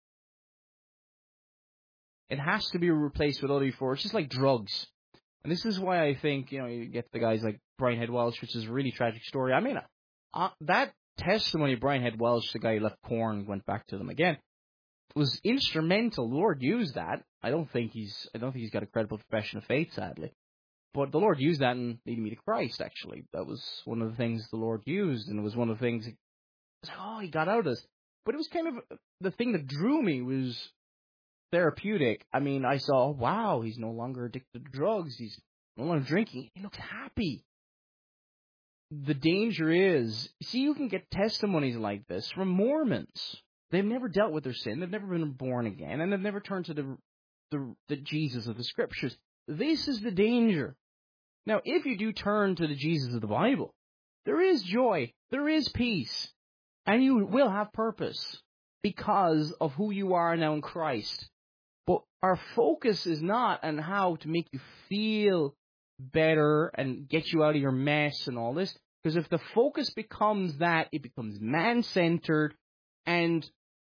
it has to be replaced with other euphoria. It's just like drugs. And this is why I think, you get the guys like Brian Head Welch, which is a really tragic story. I mean, that testimony of Brian Head Welch, the guy who left Korn, went back to them again, was instrumental. The Lord used that. I don't think he's got a credible profession of faith, sadly. But the Lord used that in leading me to Christ, actually. That was one of the things the Lord used, and it was one of the things, he got out of this. But it was kind of, the thing that drew me was therapeutic. I mean, I saw, wow, he's no longer addicted to drugs. He's no longer drinking. He looks happy. The danger is, you can get testimonies like this from Mormons. They've never dealt with their sin. They've never been born again, and they've never turned to the Jesus of the Scriptures. This is the danger. Now, if you do turn to the Jesus of the Bible, there is joy, there is peace, and you will have purpose because of who you are now in Christ. But our focus is not on how to make you feel better and get you out of your mess and all this, because if the focus becomes that, it becomes man-centered. And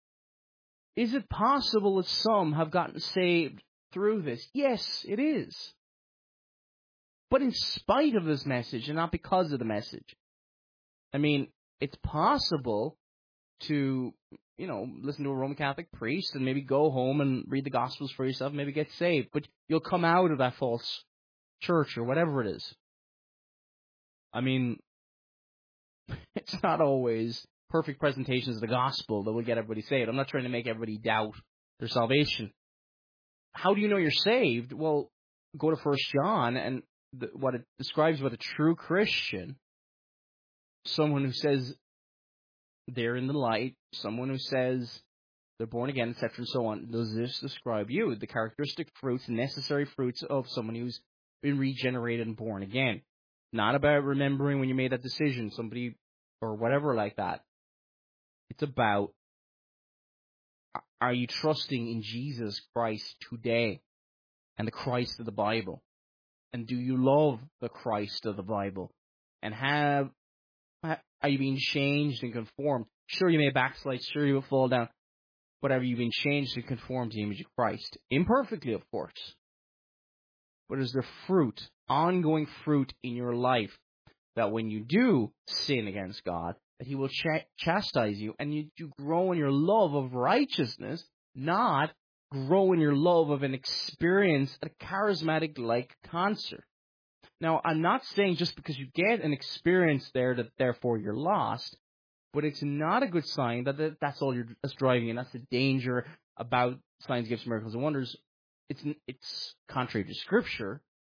is it possible that some have gotten saved through this? Yes, it is. But in spite of this message and not because of the message. I mean, it's possible to, listen to a Roman Catholic priest and maybe go home and read the Gospels for yourself, maybe get saved. But you'll come out of that false church or whatever it is. I mean, it's not always perfect presentations of the gospel that will get everybody saved. I'm not trying to make everybody doubt their salvation. How do you know you're saved? Well, go to 1 John, and what it describes what a true Christian, someone who says they're in the light, someone who says they're born again, etc., and so on. Does this describe you? The characteristic fruits, necessary fruits of someone who's been regenerated and born again. Not about remembering when you made that decision, somebody or whatever like that. It's about, are you trusting in Jesus Christ today and the Christ of the Bible? And do you love the Christ of the Bible? And are you being changed and conformed? Sure, you may backslide. Sure, you will fall down. But have you been changed and conformed to the image of Christ? Imperfectly, of course. But is there fruit, ongoing fruit in your life, that when you do sin against God, that He will chastise you, and you grow in your love of righteousness, not grow in your love of an experience, a charismatic-like concert. Now, I'm not saying just because you get an experience there that therefore you're lost, but it's not a good sign that that's all that's driving you. And that's the danger about signs, gifts, miracles, and wonders. It's contrary to Scripture,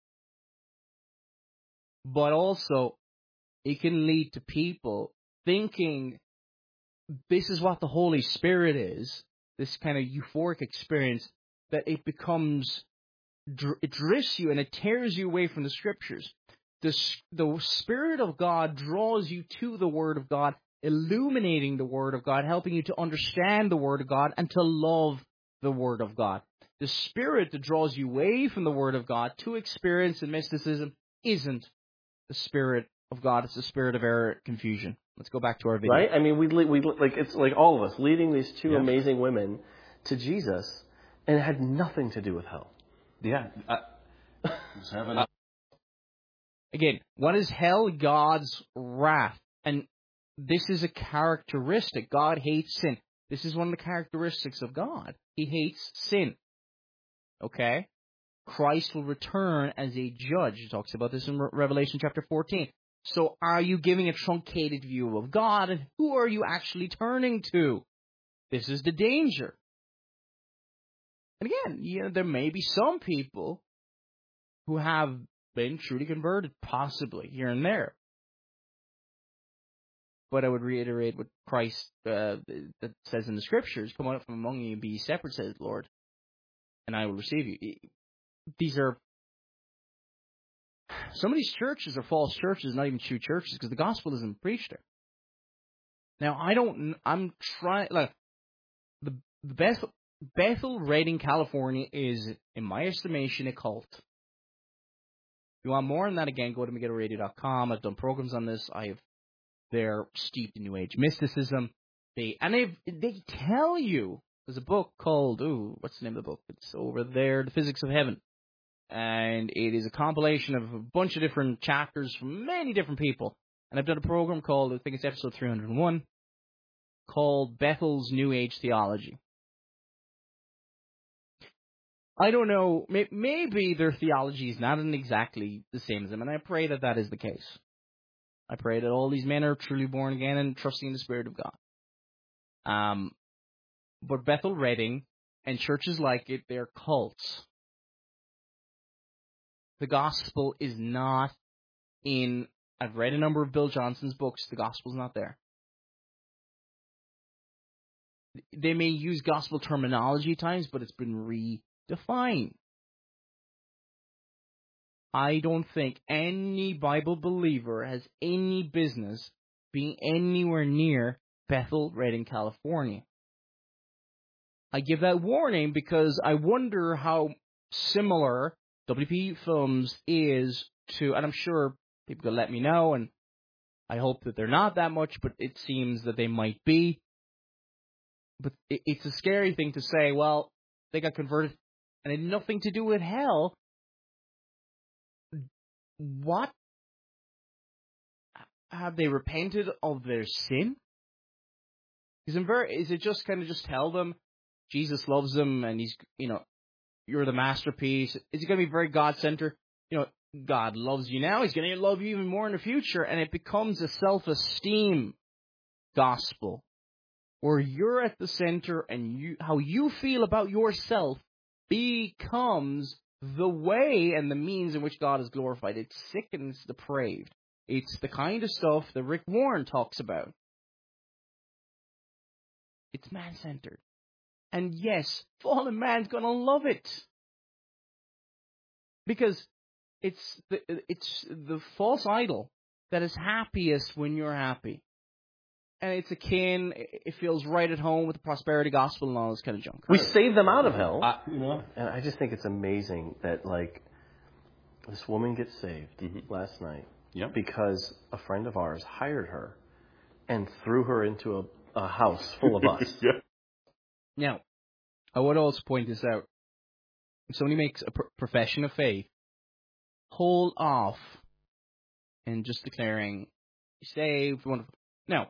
but also it can lead to people thinking this is what the Holy Spirit is, this kind of euphoric experience, that it becomes, it drifts you and it tears you away from the Scriptures. The Spirit of God draws you to the Word of God, illuminating the Word of God, helping you to understand the Word of God and to love the Word of God. The Spirit that draws you away from the Word of God to experience and mysticism isn't the Spirit of God. It's the spirit of error, confusion. Let's go back to our video. Right? I mean, we like it's like all of us leading these two amazing women to Jesus, and it had nothing to do with hell. Yeah. Again, what is hell? God's wrath. And this is a characteristic. God hates sin. This is one of the characteristics of God. He hates sin. Okay? Christ will return as a judge. He talks about this in Revelation chapter 14. So are you giving a truncated view of God, and who are you actually turning to? This is the danger. And again, there may be some people who have been truly converted, possibly, here and there. But I would reiterate what Christ that says in the Scriptures, come out from among you and be ye separate, says the Lord, and I will receive you. Some of these churches are false churches, not even true churches, because the gospel isn't preached there. Now, I'm trying, the Bethel Redding, California is, in my estimation, a cult. If you want more on that, again, go to MegiddoRadio.com. I've done programs on this. They're steeped in New Age mysticism. They tell you, there's a book called, what's the name of the book? It's over there, The Physics of Heaven. And it is a compilation of a bunch of different chapters from many different people. And I've done a program called, I think it's episode 301, called Bethel's New Age Theology. I don't know, maybe their theology is not exactly the same as them, and I pray that is the case. I pray that all these men are truly born again and trusting in the Spirit of God. But Bethel Redding and churches like it, they're cults. The gospel is not in, I've read a number of Bill Johnson's books, the gospel's not there. They may use gospel terminology at times, but it's been redefined. I don't think any Bible believer has any business being anywhere near Bethel Redding, California. I give that warning because I wonder how similar WP Films is to, and I'm sure people will let me know, and I hope that they're not that much, but it seems that they might be. But it's a scary thing to say, well, they got converted and it had nothing to do with hell. What? Have they repented of their sin? Is it just kind of just tell them Jesus loves them and he's, you're the masterpiece? Is it going to be very God-centered? God loves you now. He's going to love you even more in the future. And it becomes a self-esteem gospel where you're at the center and how you feel about yourself becomes the way and the means in which God is glorified. It's sick and it's depraved. It's the kind of stuff that Rick Warren talks about. It's man-centered. And yes, fallen man's going to love it. Because it's the false idol that is happiest when you're happy. And it's it feels right at home with the prosperity gospel and all this kind of junk. We save them out of hell. And I just think it's amazing that, this woman gets saved last night. Yep. because a friend of ours hired her and threw her into a house full of us. Yeah. Now, I would also point this out. If somebody makes a profession of faith, hold off and just declaring, saved. Now,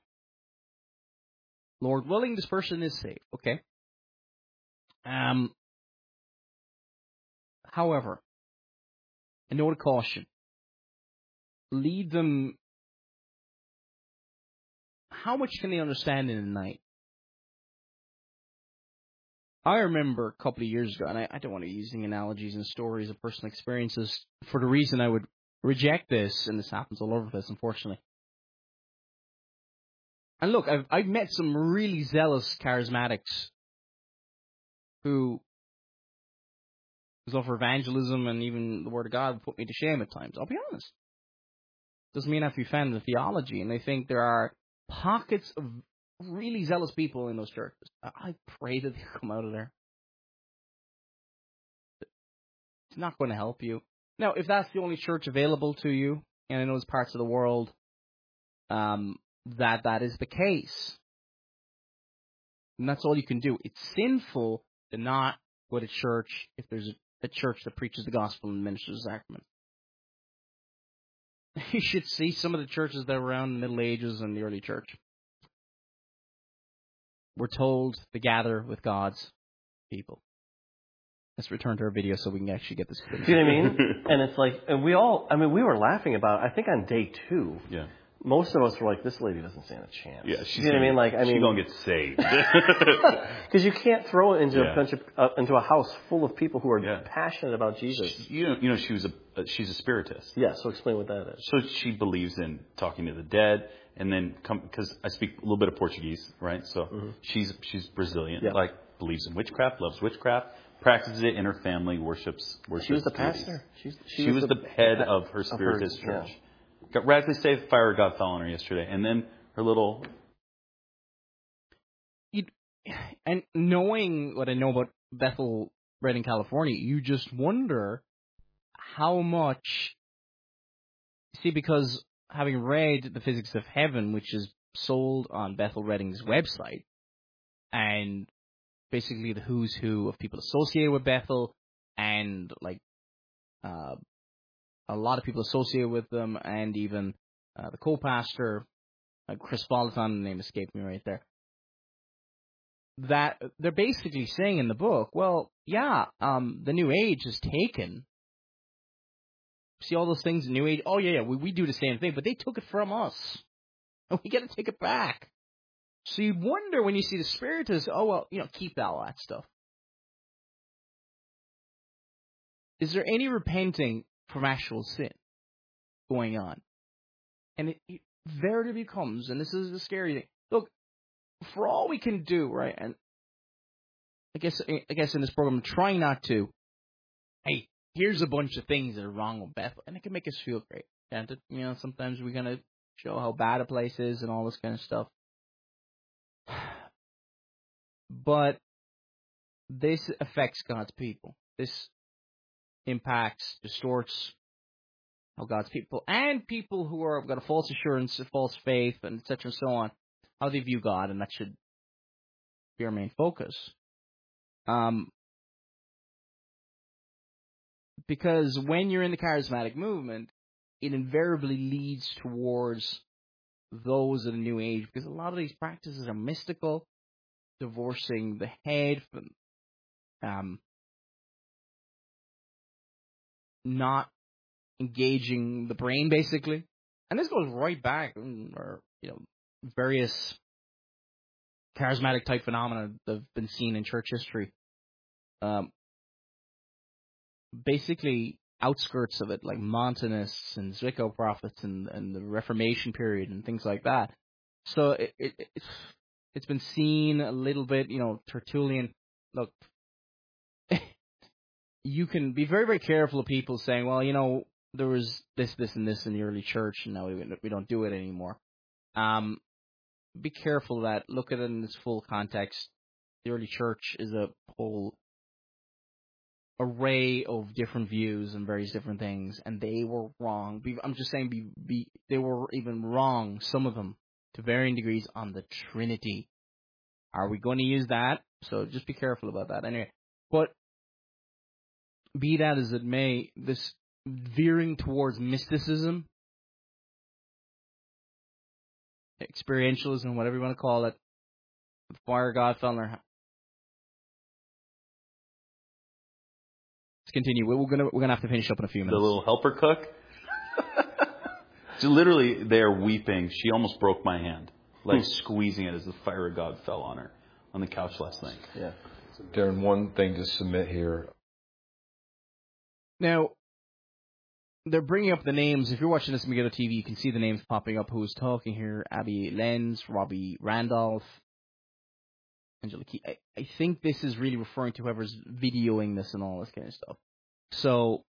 Lord willing, this person is saved. Okay. However, a note of caution. Lead them. How much can they understand in a night? I remember a couple of years ago, and I don't want to be using analogies and stories of personal experiences for the reason I would reject this, and this happens all over this, unfortunately. And look, I've met some really zealous charismatics who love for evangelism and even the Word of God put me to shame at times. I'll be honest. Doesn't mean I have to be fan of the theology, and I think there are pockets of really zealous people in those churches. I pray that they come out of there. It's not going to help you. Now, if that's the only church available to you, and in those parts of the world, that is the case, and that's all you can do. It's sinful to not go to church if there's a church that preaches the gospel and ministers the sacrament. You should see some of the churches that were around in the Middle Ages and the early church. We're told to gather with God's people. Let's return to our video so we can actually get this finished. Do you know what I mean? And it's like, and we were laughing about it. I think on day 2. Yeah. Most of us were like, this lady doesn't stand a chance. Yeah, she's you know what I mean? Like, she's gonna get saved. Because you can't throw it into Yeah. into a house full of people who are Yeah. passionate about Jesus. She's a spiritist. Yeah, so explain what that is. So she believes in talking to the dead, and then because I speak a little bit of Portuguese, right? So she's Brazilian, Yeah. like believes in witchcraft, loves witchcraft, practices it in her family, worships. She was the deities. pastor. She was the head of her spiritist church. Yeah. Got radically saved. Fire of God fell on her yesterday, and then her little. And knowing what I know about Bethel, Redding, California, you just wonder how much. See, because having read The Physics of Heaven, which is sold on Bethel Redding's website, and basically the who's who of people associated with Bethel, and like a lot of people associated with them, and even the co-pastor, Chris Bolaton, the name escaped me right there, that they're basically saying in the book, well, yeah, the New Age has taken, see all those things in New Age, oh yeah, we do the same thing, but they took it from us, and we got to take it back. So you wonder when you see the Spiritists, oh well, keep all that stuff. Is there any repenting from actual sin going on? And it veritably becomes, and this is the scary thing. Look, for all we can do, right? And I guess in this program, I'm trying not to. Hey, here's a bunch of things that are wrong with Bethel, and it can make us feel great, can't it? Sometimes we're gonna show how bad a place is and all this kind of stuff. But this affects God's people. This impacts, distorts how God's people and people who are got a false assurance, a false faith, and etc. and so on, how they view God, and that should be our main focus. Because when you're in the charismatic movement, it invariably leads towards those of the New Age, because a lot of these practices are mystical, divorcing the head from not engaging the brain, basically. And this goes right back, or various charismatic type phenomena that have been seen in church history. Basically, outskirts of it, like Montanists and Zwickau prophets and the Reformation period and things like that. So it's been seen a little bit, Tertullian. Look, you can be very, very careful of people saying, well, there was this, and this in the early church, and now we don't do it anymore. Be careful of that. Look at it in its full context. The early church is a whole array of different views and various different things, and they were wrong. I'm just saying, they were even wrong, some of them, to varying degrees, on the Trinity. Are we going to use that? So just be careful about that. Anyway, but be that as it may, this veering towards mysticism, experientialism, whatever you want to call it, the fire of God fell on their house. Let's continue. We're gonna have to finish up in a few minutes. The little helper cook. So literally, they're weeping. She almost broke my hand, like squeezing it as the fire of God fell on her on the couch last night. Yeah. Darren, one thing to submit here. Now, they're bringing up the names. If you're watching this on Megiddo TV, you can see the names popping up. Who's talking here? Abby Lenz, Robbie Randolph, Angela Key. I think this is really referring to whoever's videoing this and all this kind of stuff. So,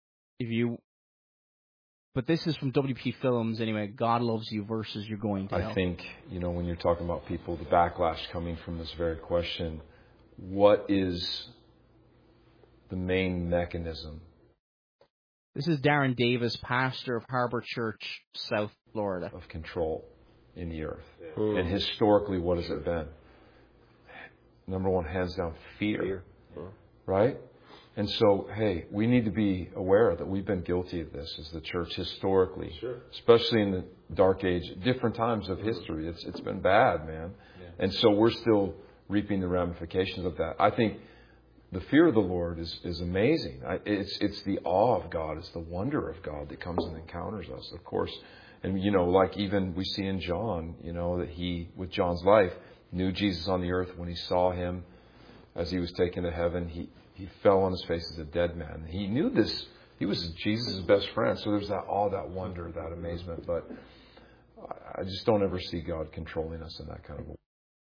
but this is from WP Films anyway. God loves you versus you're going to hell. I think, when you're talking about people, the backlash coming from this very question, what is the main mechanism? This is Darren Davis, pastor of Harbor Church, South Florida. Of control in the earth. And historically, what has it been? Number one, hands down, fear. Right? And so, hey, we need to be aware that we've been guilty of this as the church historically, especially in the dark age, different times of history. It's been bad, man. Yeah. And so we're still reaping the ramifications of that. I think the fear of the Lord is amazing. It's the awe of God, it's the wonder of God that comes and encounters us, of course. And, like even we see in John, that he, with John's life, knew Jesus on the earth. When he saw him as he was taken to heaven, he fell on his face as a dead man. He knew this. He was Jesus' best friend. So there's that awe, that wonder, that amazement. But I just don't ever see God controlling us in that kind of way.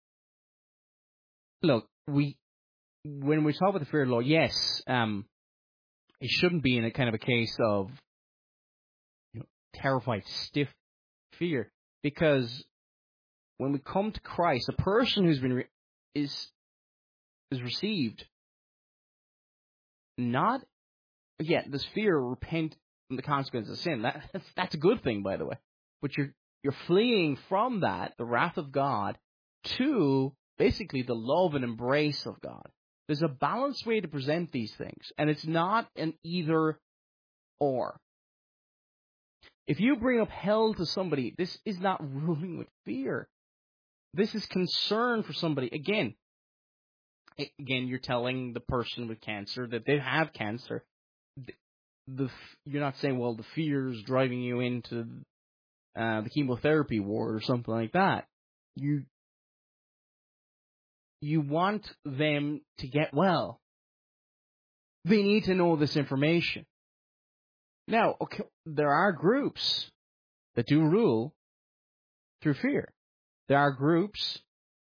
Look, when we talk about the fear of the Lord, yes, it shouldn't be in a kind of a case of terrified, stiff fear, because when we come to Christ, a person who's been is received not yet this fear, repent from the consequences of sin. That's a good thing, by the way. But you're fleeing from that, the wrath of God, to basically the love and embrace of God. There's a balanced way to present these things, and it's not an either or. If you bring up hell to somebody, this is not ruling with fear. This is concern for somebody. Again, you're telling the person with cancer that they have cancer. You're not saying, well, the fear is driving you into the chemotherapy ward or something like that. You want them to get well. They need to know this information. Now, okay, there are groups that do rule through fear. There are groups,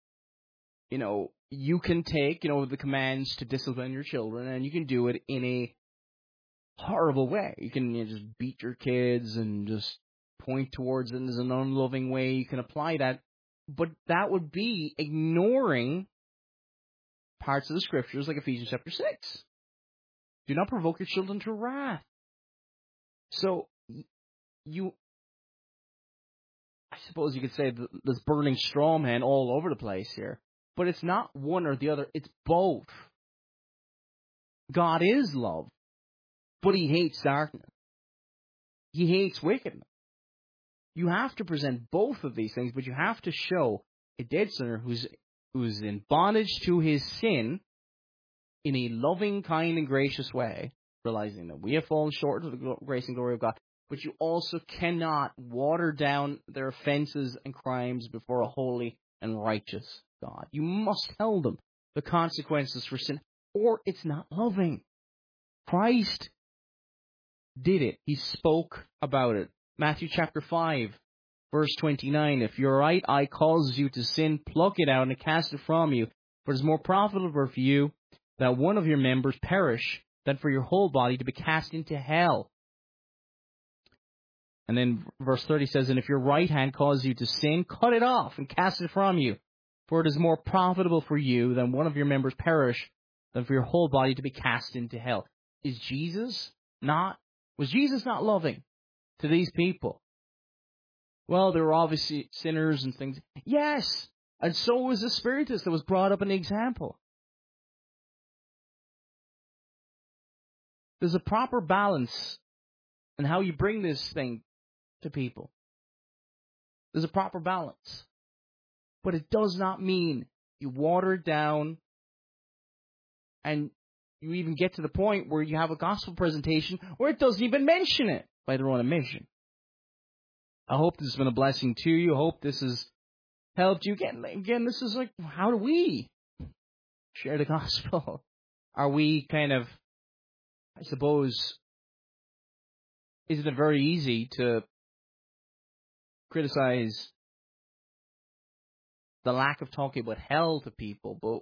you can take, the commands to discipline your children, and you can do it in a horrible way. You can just beat your kids and just point towards it as an unloving way. You can apply that, but that would be ignoring parts of the scriptures like Ephesians chapter 6. Do not provoke your children to wrath. So, I suppose you could say there's burning straw man all over the place here. But it's not one or the other. It's both. God is love, but he hates darkness. He hates wickedness. You have to present both of these things, but you have to show a dead sinner who's in bondage to his sin in a loving, kind, and gracious way, realizing that we have fallen short of the grace and glory of God. But you also cannot water down their offenses and crimes before a holy and righteous God. You must tell them the consequences for sin, or it's not loving. Christ did it. He spoke about it. Matthew chapter 5, verse 29. If your right eye causes you to sin, pluck it out and cast it from you. For it is more profitable for you that one of your members perish than for your whole body to be cast into hell. And then verse 30 says, and if your right hand causes you to sin, cut it off and cast it from you. For it is more profitable for you than one of your members perish than for your whole body to be cast into hell. Was Jesus not loving to these people? Well, they were obviously sinners and things. Yes, and so was the Spiritist that was brought up in the example. There's a proper balance in how you bring this thing to people. There's a proper balance. But it does not mean you water it down and you even get to the point where you have a gospel presentation where it doesn't even mention it by their own admission. I hope this has been a blessing to you. I hope this has helped you. Again, this is like, how do we share the gospel? Are we kind of, I suppose, isn't it very easy to criticize the lack of talking about hell to people? But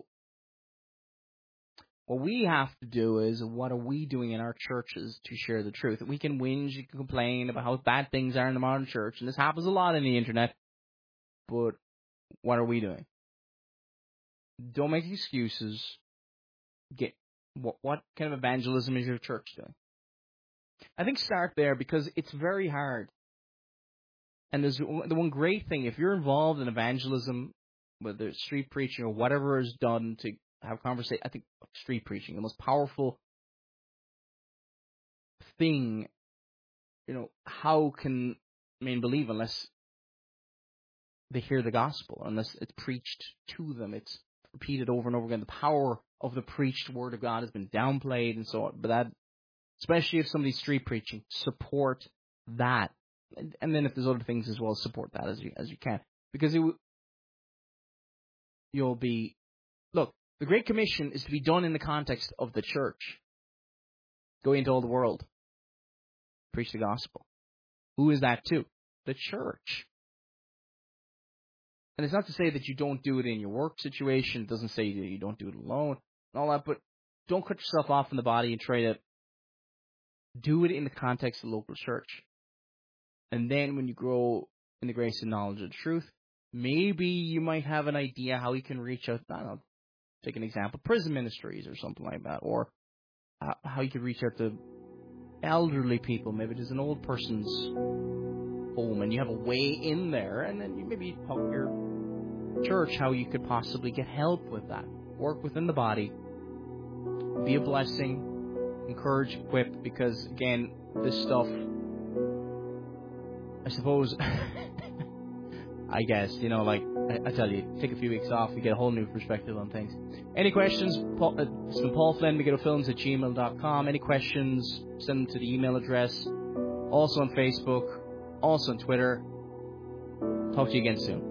what we have to do is, what are we doing in our churches to share the truth? We can whinge, you can complain about how bad things are in the modern church, and this happens a lot on the internet, but what are we doing? Don't make excuses. What kind of evangelism is your church doing? I think start there, because it's very hard. And there's the one great thing, if you're involved in evangelism, whether it's street preaching or whatever is done to have conversation, I think street preaching, the most powerful thing, how can men believe unless they hear the gospel, unless it's preached to them, it's repeated over and over again. The power of the preached word of God has been downplayed and so on. But that, especially if somebody's street preaching, support that. And then if there's other things as well, support that as you can. Because you'll be, look, the Great Commission is to be done in the context of the church. Go into all the world. Preach the gospel. Who is that to? The church. And it's not to say that you don't do it in your work situation. It doesn't say that you don't do it alone and all that. But don't cut yourself off in the body and try to do it in the context of the local church. And then when you grow in the grace and knowledge of the truth, maybe you might have an idea how you can reach out. I don't know, take an example, prison ministries or something like that. Or how you could reach out to elderly people. Maybe there's an old person's home and you have a way in there. And then you maybe talk to your church how you could possibly get help with that. Work within the body. Be a blessing. Encourage, equip. Because, again, this stuff, I suppose, I guess, I tell you, take a few weeks off, you get a whole new perspective on things. Any questions? It's been Paul Flynn, MegidoFilms@gmail.com. Any questions, send them to the email address. Also on Facebook, also on Twitter. Talk to you again soon.